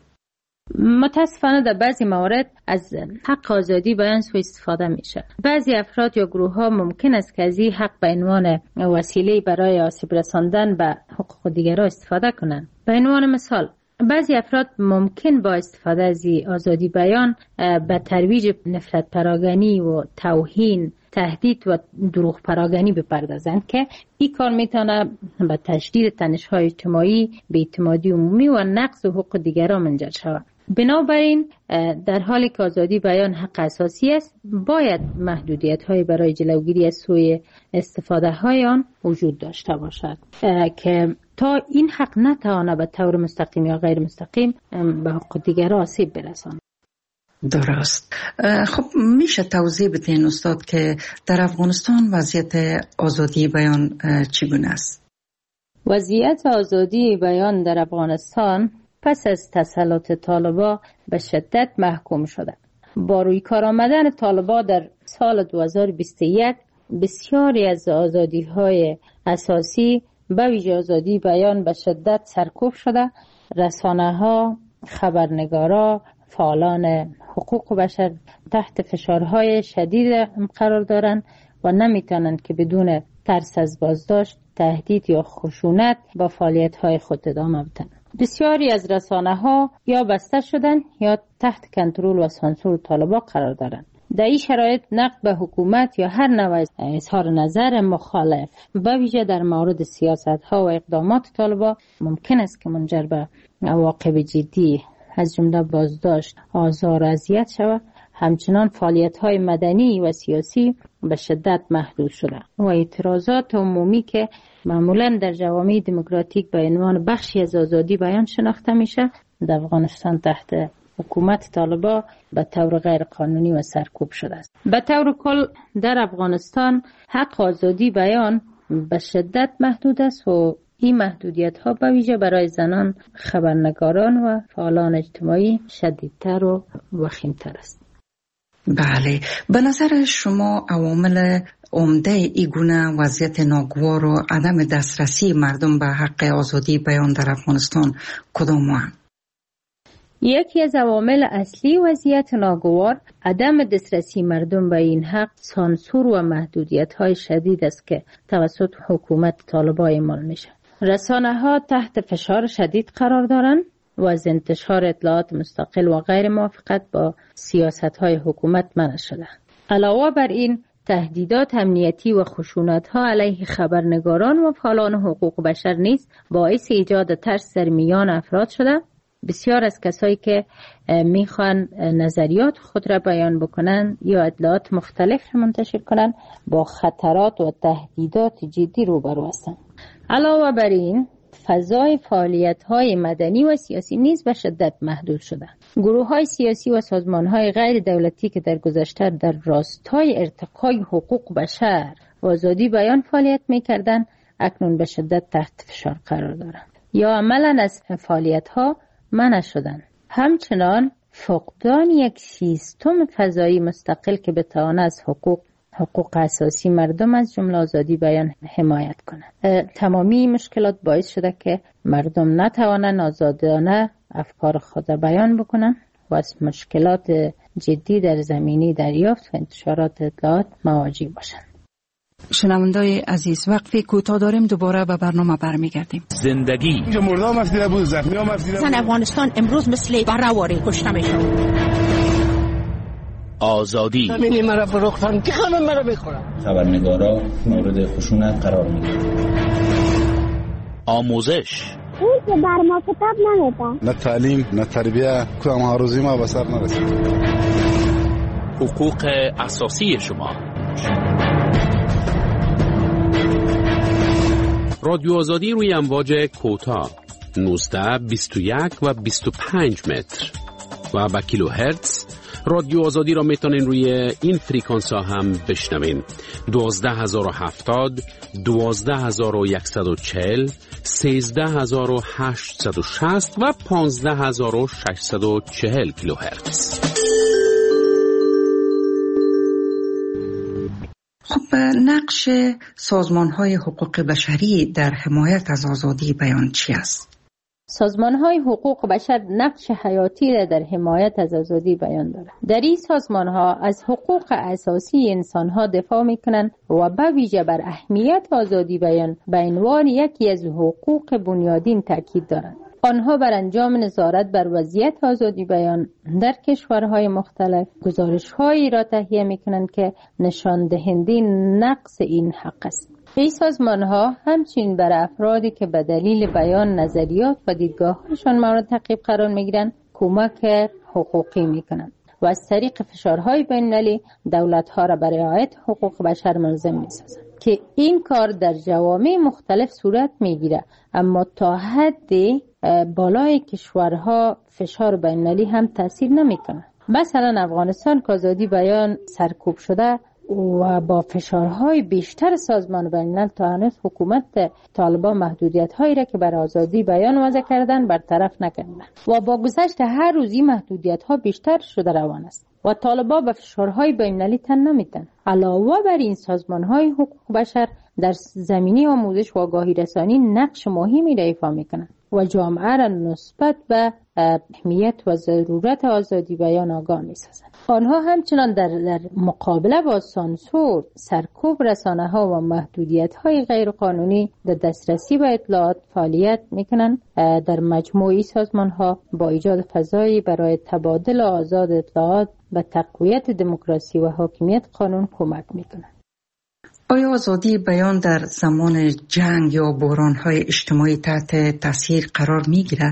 متاسفانه در بعضی موارد از حق آزادی بیان سوء استفاده میشه. بعضی افراد یا گروه ها ممکن است که از این حق به عنوان وسیله برای آسیب رساندن به حقوق دیگران استفاده کنند. به عنوان مثال، بعضی افراد ممکن با استفاده از آزادی بیان به ترویج نفرت پراگنی و توهین، تهدید و دروغ پراگنی بپردازند که این کار میتونه به تشدید تنش‌های اجتماعی، بی‌اعتمادی عمومی و نقض حقوق دیگران منجر شود. بنابراین در حالی که آزادی بیان حق اساسی است، باید محدودیت‌های برای جلوگیری از سوء استفاده های آن وجود داشته باشد که تا این حق نتوانه به طور مستقیم یا غیر مستقیم به حقوق دیگران آسیب برساند. درست. خب میشه توضیح بدین استاد که در افغانستان وضعیت آزادی بیان چگونه است؟ وضعیت آزادی بیان در افغانستان پس از تسلط طالبان به شدت محکوم شده. با روی کار آمدن طالبان در سال 2021 بسیاری از آزادی‌های اساسی به ویژه آزادی بیان به شدت سرکوب شده. رسانه‌ها، خبرنگارا، فعالان حقوق بشر تحت فشارهای شدید قرار دارند و نمیتونند که بدون ترس از بازداشت، تهدید یا خشونت با فعالیت‌های خود ادامه بدن. بسیاری از رسانه‌ها یا بسته شدن یا تحت کنترل و سانسور طالبان قرار دارند. در این شرایط نقد به حکومت یا هر نوع اظهار نظر مخالف به ویژه در مورد سیاست‌ها و اقدامات طالبان ممکن است که منجر به عواقب جدی از جمله بازداشت، آزار و اذیت شود. همچنان فعالیت‌های مدنی و سیاسی به شدت محدود شده و اعتراضات عمومی که معمولاً در جوامع دموکراتیک به عنوان بخشی از آزادی بیان شناخته میشه در افغانستان تحت حکومت طالبان به طور غیر قانونی و سرکوب شده است. به طور کل در افغانستان حق آزادی بیان به شدت محدود است و این محدودیت ها به ویژه برای زنان، خبرنگاران و فعالان اجتماعی شدیدتر و وخیمتر است. بله، به نظر شما عوامل عمده ای گونه وضعیت ناگوار و عدم دسترسی مردم به حق آزادی بیان در افغانستان کدام‌اند؟ یکی از عوامل اصلی وضعیت ناگوار عدم دسترسی مردم به این حق سانسور و محدودیت‌های شدید است که توسط حکومت طالبان اعمال میشه. رسانه‌ها تحت فشار شدید قرار دارند و از انتشار اطلاعات مستقل و غیر موافقت با سیاست‌های حکومت منع شده. علاوه بر این تهدیدات امنیتی و خشونت‌ها علیه خبرنگاران و فعالان حقوق بشر نیز باعث ایجاد ترس در میان افراد شده. بسیار از کسایی که میخوان نظریات خود را بیان بکنن یا اطلاعات مختلف را منتشر کنن با خطرات و تهدیدات جدی روبرو هستند. علاوه بر این فضای فعالیت‌های مدنی و سیاسی نیز به شدت محدود شده. گروه‌های سیاسی و سازمان‌های غیر دولتی که در گذشته در راستای ارتقای حقوق بشر و آزادی بیان فعالیت می‌کردند اکنون به شدت تحت فشار قرار دارند یا عملاً از فعالیت‌ها منع شدند. همچنان فقدان یک سیستم فضایی مستقل که بتواند از حقوق اساسی مردم از جمله آزادی بیان حمایت کنند. تمامی مشکلات باعث شده که مردم نتوانند آزادانه افکار خود بیان بکنند و از مشکلات جدی در زمینه دریافت و انتشارات اطلاعات مواجه باشند. شنوندای عزیز، وقفه کوتاه داریم، دوباره به برنامه برمیگردیم. زندگی اینجا مردم افدیده بود، زخمی هم افدیده بود. زن افغانستان امروز مثل برهواری کشته میشد. آزادی همینی مرا فروختن که همه مرا بخورن. خبرنگارا مورد خشونت قرار میگیرن. آموزش این که بر ما کتاب نمیدن، نه تعلیم نه تربیه، کدام هاروزی ما به سر نرسید. حقوق اساسی شما. رادیو آزادی روی امواج کوتاه 19 21 و 25 متر و با کیلو هرتز. رادیو آزادی را میتونین روی این فریکانس ها هم بشنوین. 12070 12140 13860 و 15640 کیلو هرتز. خب نقش سازمان‌های حقوق بشری در حمایت از آزادی بیان چی است؟ سازمان‌های حقوق بشر نقش حیاتی در حمایت از آزادی بیان دارند. در این سازمان‌ها از حقوق اساسی انسان‌ها دفاع می‌کنند و به ویژه بر اهمیت آزادی بیان به عنوان یکی از حقوق بنیادین تاکید دارند. آنها بر انجام نظارت بر وضعیت آزادی بیان در کشورهای مختلف گزارش‌هایی را تهیه می‌کنند که نشان دهنده نقص این حق است. این سازمان‌ها همچنین بر افرادی که به دلیل بیان نظریات و دیدگاه‌هایشان مورد تعقیب قرار می‌گیرند کمک حقوقی می‌کنند و از طریق فشارهای بین‌المللی دولت‌ها را برای رعایت حقوق بشر ملزم می‌سازند که این کار در جوامع مختلف صورت می‌گیرد، اما تا حدی بالای کشورها فشار بین‌المللی هم تاثیر نمی‌کند. مثلا افغانستان که آزادی بیان سرکوب شده و با فشارهای بیشتر سازمان بین‌الملل تا هنوز حکومت طالبان محدودیت‌هایی را که بر آزادی بیان وضع کردن برطرف نکردند و با گذشت هر روز این محدودیت‌ها بیشتر شده روان است و طالبان به فشارهای بین‌المللی تن نمی‌دهند. علاوه بر این سازمان‌های حقوق بشر در زمینه آموزش و آگاهی رسانی نقش مهمی را ایفا می‌کنند و جامعه را نسبت به اهمیت و ضرورت آزادی بیان آگاه می‌سازند. آنها همچنان در مقابله با سانسور، سرکوب رسانه‌ها و محدودیت‌های غیرقانونی در دسترسی به اطلاعات فعالیت می‌کنند. در مجموعی سازمان‌ها با ایجاد فضایی برای تبادل آزاد اطلاعات و تقویت دموکراسی و حاکمیت قانون کمک می‌کنند. آیا آزادی بیان در زمان جنگ یا بحران‌های اجتماعی تحت تاثیر قرار می‌گیرد؟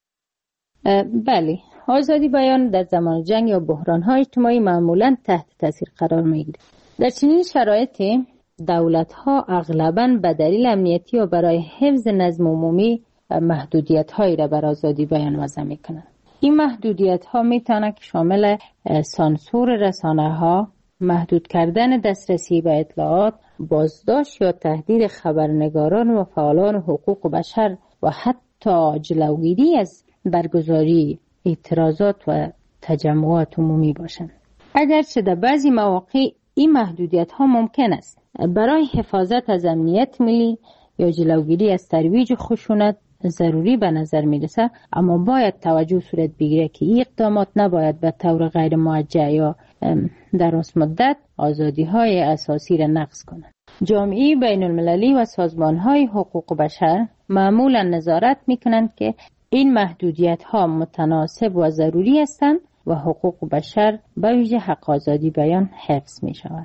بله، آزادی بیان در زمان جنگ یا بحران‌های اجتماعی معمولاً تحت تاثیر قرار می‌گیرد. در چنین شرایطی دولت‌ها اغلباً به دلیل امنیتی و برای حفظ نظم عمومی محدودیت هایی را بر آزادی بیان وضع می کنند. این محدودیت ها می تواند که شامل سانسور رسانه ها، محدود کردن دسترسی به اطلاعات، بازداشت یا تهدید خبرنگاران و فعالان حقوق بشر و حتی جلوگیری از برگزاری اعتراضات و تجمعات عمومی باشند. اگرچه در بعضی مواقع این محدودیت ها ممکن است برای حفاظت از امنیت ملی یا جلوگیری از ترویج خشونت ضروری به نظر می رسد، اما باید توجه صورت بگیره که این اقدامات نباید به طور غیر موجه یا دراز مدت آزادی های اساسی را نقض کنند. جامعه بین المللی و سازمان های حقوق بشر معمولا نظارت می کنند که این محدودیت ها متناسب و ضروری هستند و حقوق بشر به ویژه حق آزادی بیان حفظ می شود.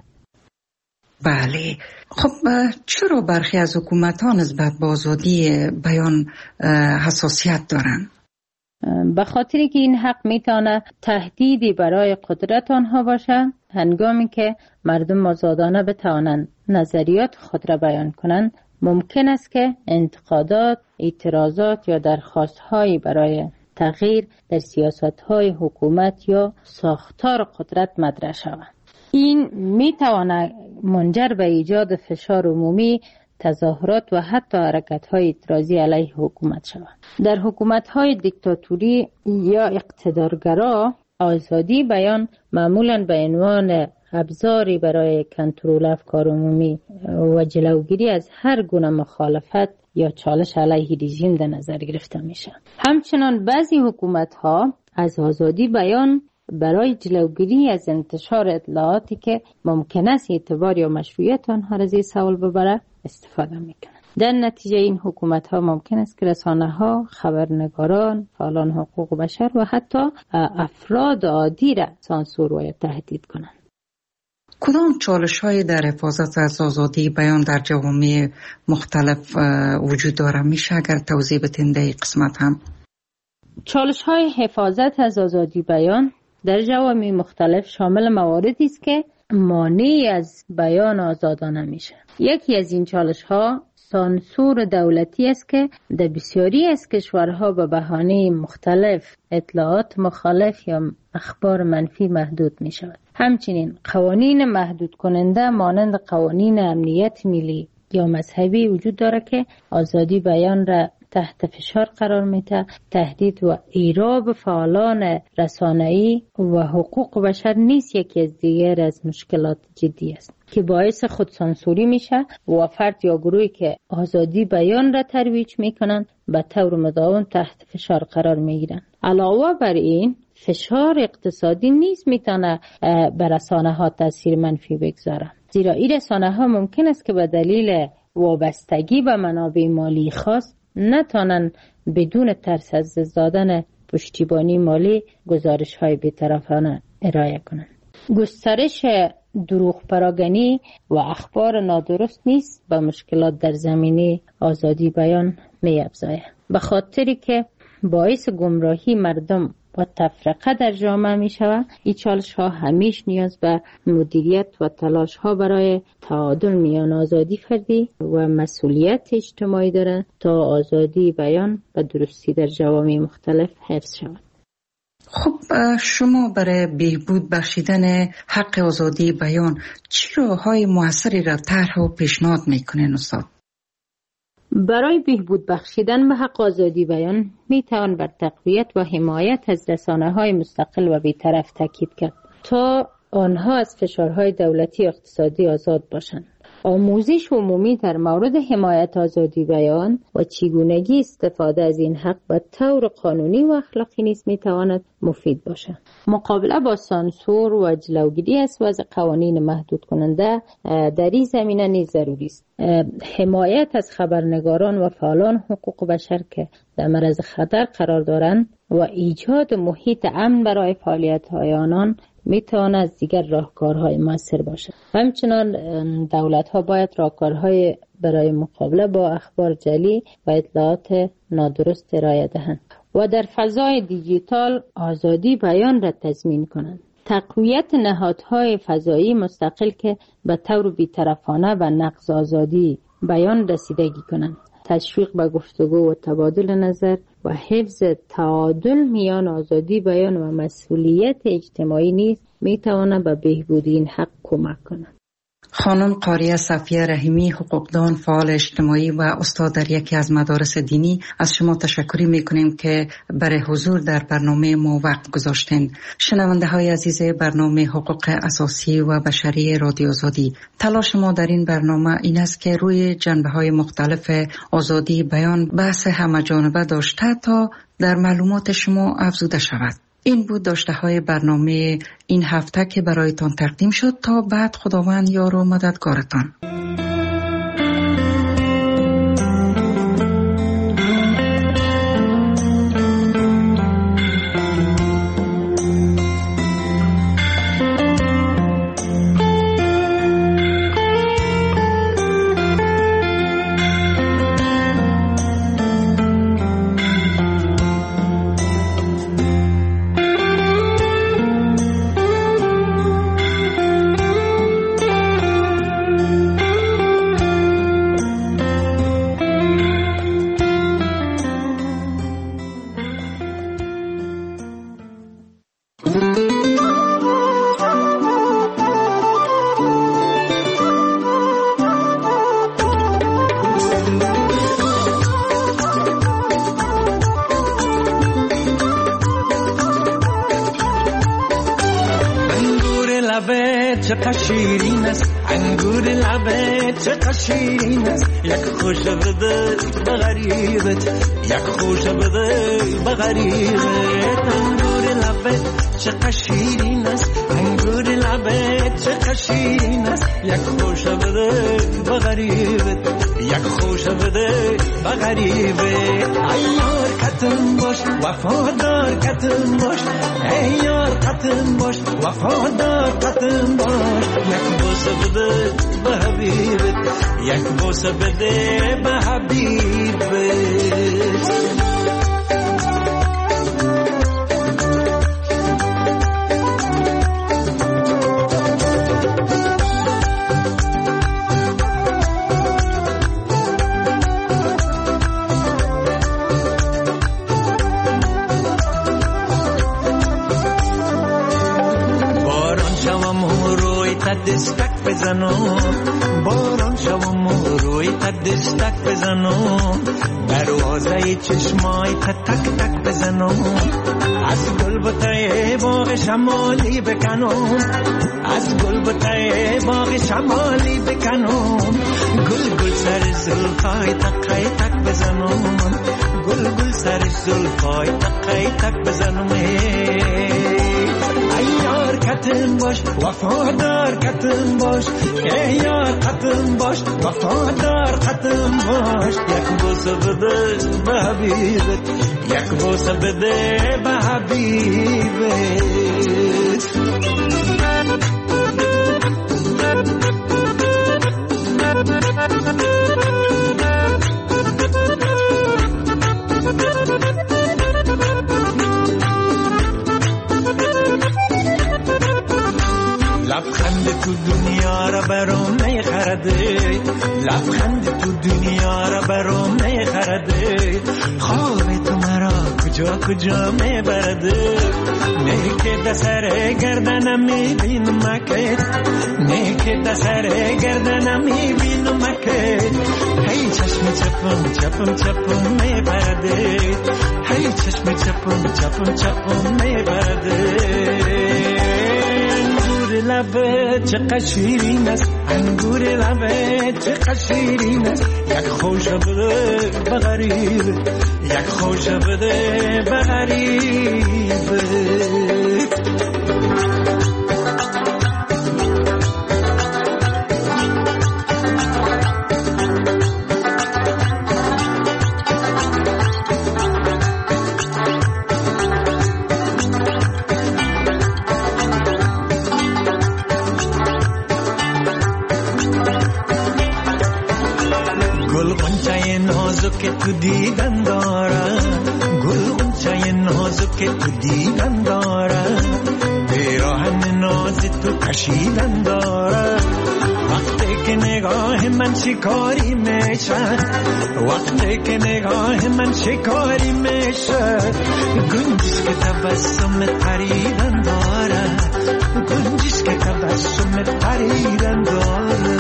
بله، خب چرا برخی از حکومت‌ها نسبت به آزادی بیان حساسیت دارند؟ به خاطری که این حق میتونه تهدیدی برای قدرت آنها باشه، هنگامی که مردم آزادانه بتوانند نظریات خود را بیان کنند، ممکن است که انتقادات، اعتراضات یا درخواست‌هایی برای تغییر در سیاست‌های حکومت یا ساختار قدرت مطرح شود. این میتواند منجر به ایجاد فشار عمومی، تظاهرات و حتی حرکت‌های اعتراضی علیه حکومت شود. در حکومت‌های دیکتاتوری یا اقتدارگرا، آزادی بیان معمولاً به عنوان ابزاری برای کنترل افکار عمومی و جلوگیری از هر گونه مخالفت یا چالش علیه رژیم در نظر گرفته میشه. همچنان بعضی حکومت‌ها از آزادی بیان برای جلوگیری از انتشار اطلاعاتی که ممکن است اعتبار یا مشروعیت آنها را زیر سوال ببره استفاده میکنند. در نتیجه این حکومت‌ها ممکن است که رسانه‌ها، خبرنگاران، فعالان حقوق بشر و حتی افراد عادی را سانسور و تهدید کنند. کدام چالش‌های در حفاظت از آزادی بیان در جوامع مختلف وجود داره؟ میشه اگر توضیح بدین در این قسمت هم؟ چالش‌های حفاظت از آزادی بیان در جوامع مختلف شامل مواردی است که مانع از بیان آزادانه میشه. یکی از این چالش‌ها سانسور دولتی است که در بسیاری از کشورها به بهانه مختلف اطلاعات مخالف یا اخبار منفی محدود می شود. همچنین قوانین محدود کننده مانند قوانین امنیت ملی یا مذهبی وجود داره که آزادی بیان را تحت فشار قرار میده. تهدید و ایراب فعالان رسانه‌ای و حقوق بشر نیز یکی از دیگر از مشکلات جدی است که باعث خودسانسوری میشه و فرد یا گروهی که آزادی بیان را ترویج میکنند به طور مداوم تحت فشار قرار میگیرند. علاوه بر این فشار اقتصادی نیز میتونه بر رسانه‌ها تاثیر منفی بگذاره، زیرا این رسانه‌ها ممکن است که به دلیل وابستگی به منابع مالی خاص نتوانند بدون ترس از دادن پشتیبانی مالی گزارش‌های بی‌طرفانه ارائه کنند. گسترش دروغ پراگنی و اخبار نادرست نیست به مشکلات در زمینه آزادی بیان می‌افزاید، به خاطری که باعث گمراهی مردم و تفرقه در جامعه می شود. این چالش ها همیشه نیاز به مدیریت و تلاش ها برای تعادل میان آزادی فردی و مسئولیت اجتماعی دارند تا آزادی بیان و درستی در جوامع مختلف حفظ شود. خب شما برای بهبود بخشیدن حق آزادی بیان چه راه‌های موثری را طرح و پیشنهاد میکنین استاد؟ برای بهبود بخشیدن به حق آزادی بیان می توان بر تقویت و حمایت از رسانه‌های مستقل و بی‌طرف تاکید کرد تا آنها از فشارهای دولتی و اقتصادی آزاد باشند. آموزش عمومی در مورد حمایت آزادی بیان و چگونگی استفاده از این حق به طور قانونی و اخلاقی نیز می تواند مفید باشد. مقابله با سانسور و جلوگیری از وضع قوانین محدود کننده در این زمینه نیز ضروری است. حمایت از خبرنگاران و فعالان حقوق بشر که در معرض خطر قرار دارند و ایجاد محیط امن برای فعالیت‌های آنان میتواند از دیگر راهکارهای مؤثر باشد. همچنان دولت‌ها باید راهکارهای برای مقابله با اخبار جعلی و اطلاعات نادرست ارائه دهند و در فضای دیجیتال آزادی بیان را تضمین کنند. تقویت نهادهای فضایی مستقل که به طور بی‌طرفانه و نقض آزادی بیان رسیدگی کنند. تشویق به گفتگو و تبادل نظر و حفظ تعادل میان آزادی بیان و مسئولیت اجتماعی نیز میتواند به بهبود این حق کمک کند. خانم قاریه صفیه رحیمی، حقوقدان، فعال اجتماعی و استاد در یکی از مدارس دینی، از شما تشکر میکنیم که برای حضور در برنامه ما وقت گذاشتین. شنونده های عزیز برنامه حقوق اساسی و بشری رادیو آزادی، تلاش ما در این برنامه این است که روی جنبه های مختلف آزادی بیان بحث همه‌جانبه داشته تا در معلومات شما افزوده شود. این بود داشته های برنامه این هفته که برایتان تقدیم شد. تا بعد خداوند یار و مددگارتان. چقدر شیرین است انگور لبت، چقدر شیرین است یک خوش بده به غریبت، یک خوش بده به غریبت. انگور لبت چقدر شیرین است انگور لبت، چقدر شیرین است یک خوش بده به غریبت، یک خوش بده به غریبت. ایار کتم باش وفادار کتم باش، ایار کتم باش وفادار کتم باش. یک بوسه بده به حبیبت، یک بوسه بده به حبیبت. دستک بزنم باران شوم روی دستک بزنم، دروازه چشمای تک تک بزنم. از گلبته باغ شمالی بکنم، از گلبته باغ شمالی بکنم. گل گل سر زلفای تک تک بزنم، گل گل سر زلفای تک تک بزنم. ایار کتم باش وفادار کتم باش، ایار کتم باش وفادار کتم باش. یک بوسه بده به حبیبت، یک بوسه بده به حبیبت. لبخند تو دنیا را برام نخرده، لبخند تو دنیا را برام نخرده. خواب تو مرا کجا کجا میبرده، نه که دسر گردنم میبینم که، نه که دسر گردنم میبینم که. هی چشم چپم چپم چپم میبرده، هی چشم چپم چپم چپم میبرده. لبت چقدر شیرین است انگور لبت، چقدر شیرین است یک خوش بده به غریبت، یک خوش بده به غریبت. که تو دیدن داره، گل غنچه نازک که تو دیدن داره، پیراهن ناز تو کشیدن داره. وقتی که نگاه من شکاری میشه وقتی که نگاه من شکاری میشه گنجش که تبسم پریدن داره گنجش که تبسم پریدن داره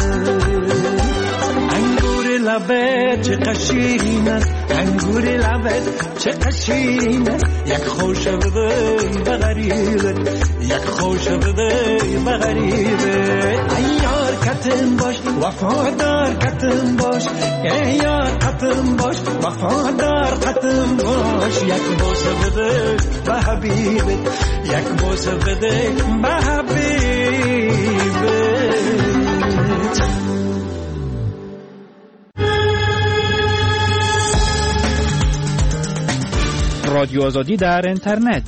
انگور لبت چه شیرین است انگور لبت چه شیرین است یک خوش بده به غریبت یک خوش بده به غریبت ایار کتم باش وفادار کتم باش ایار کتم باش وفادار کتم باش یک بوسه بده به حبیبت یک بوسه بده به حبیبت. رادیو آزادی در اینترنت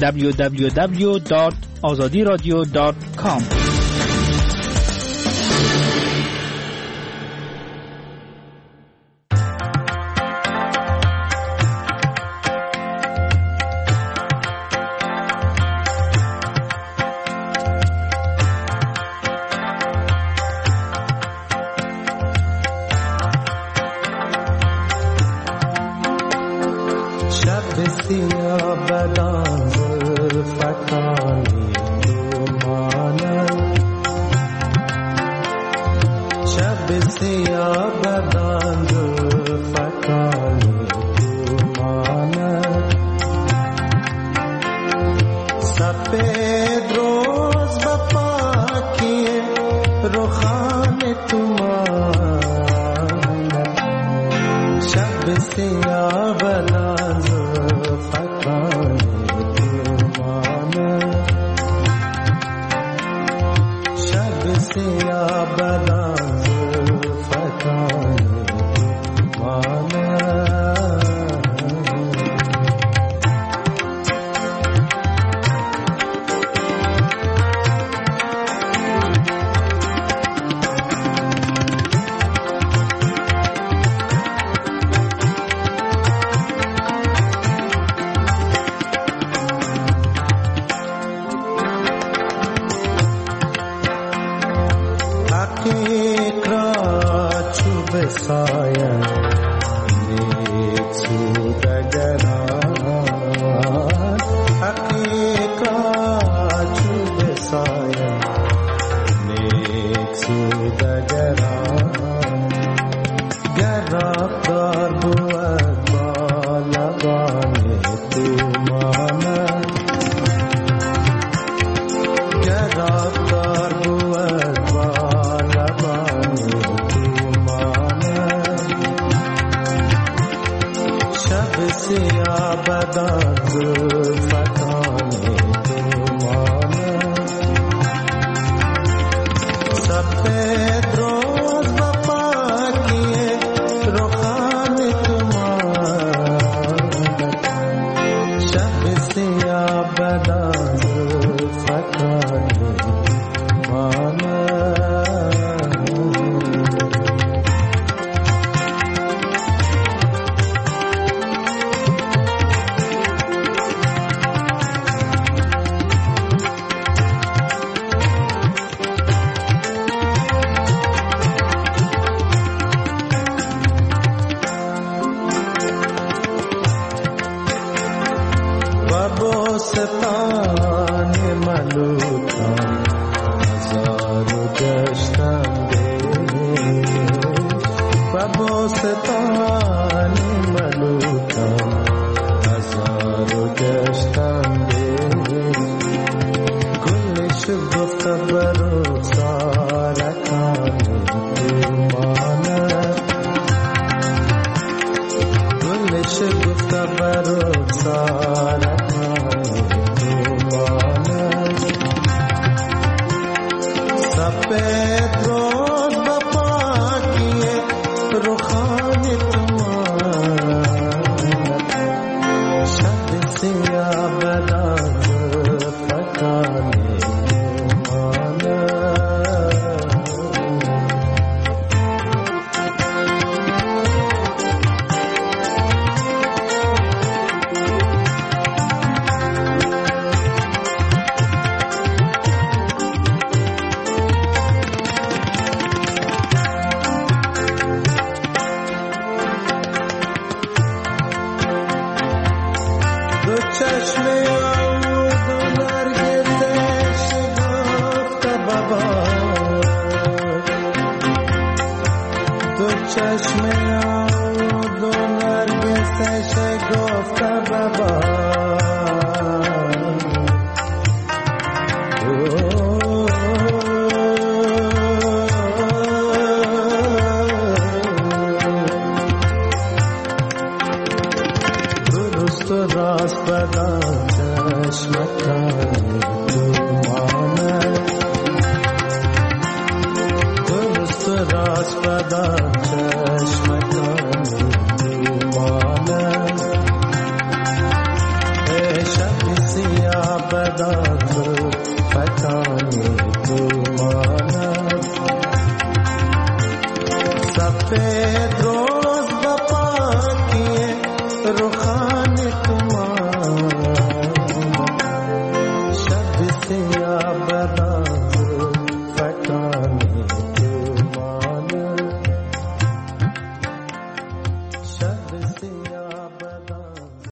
www.azadiradio.com सफेद रोज बपा किए रुखान तुम्हारा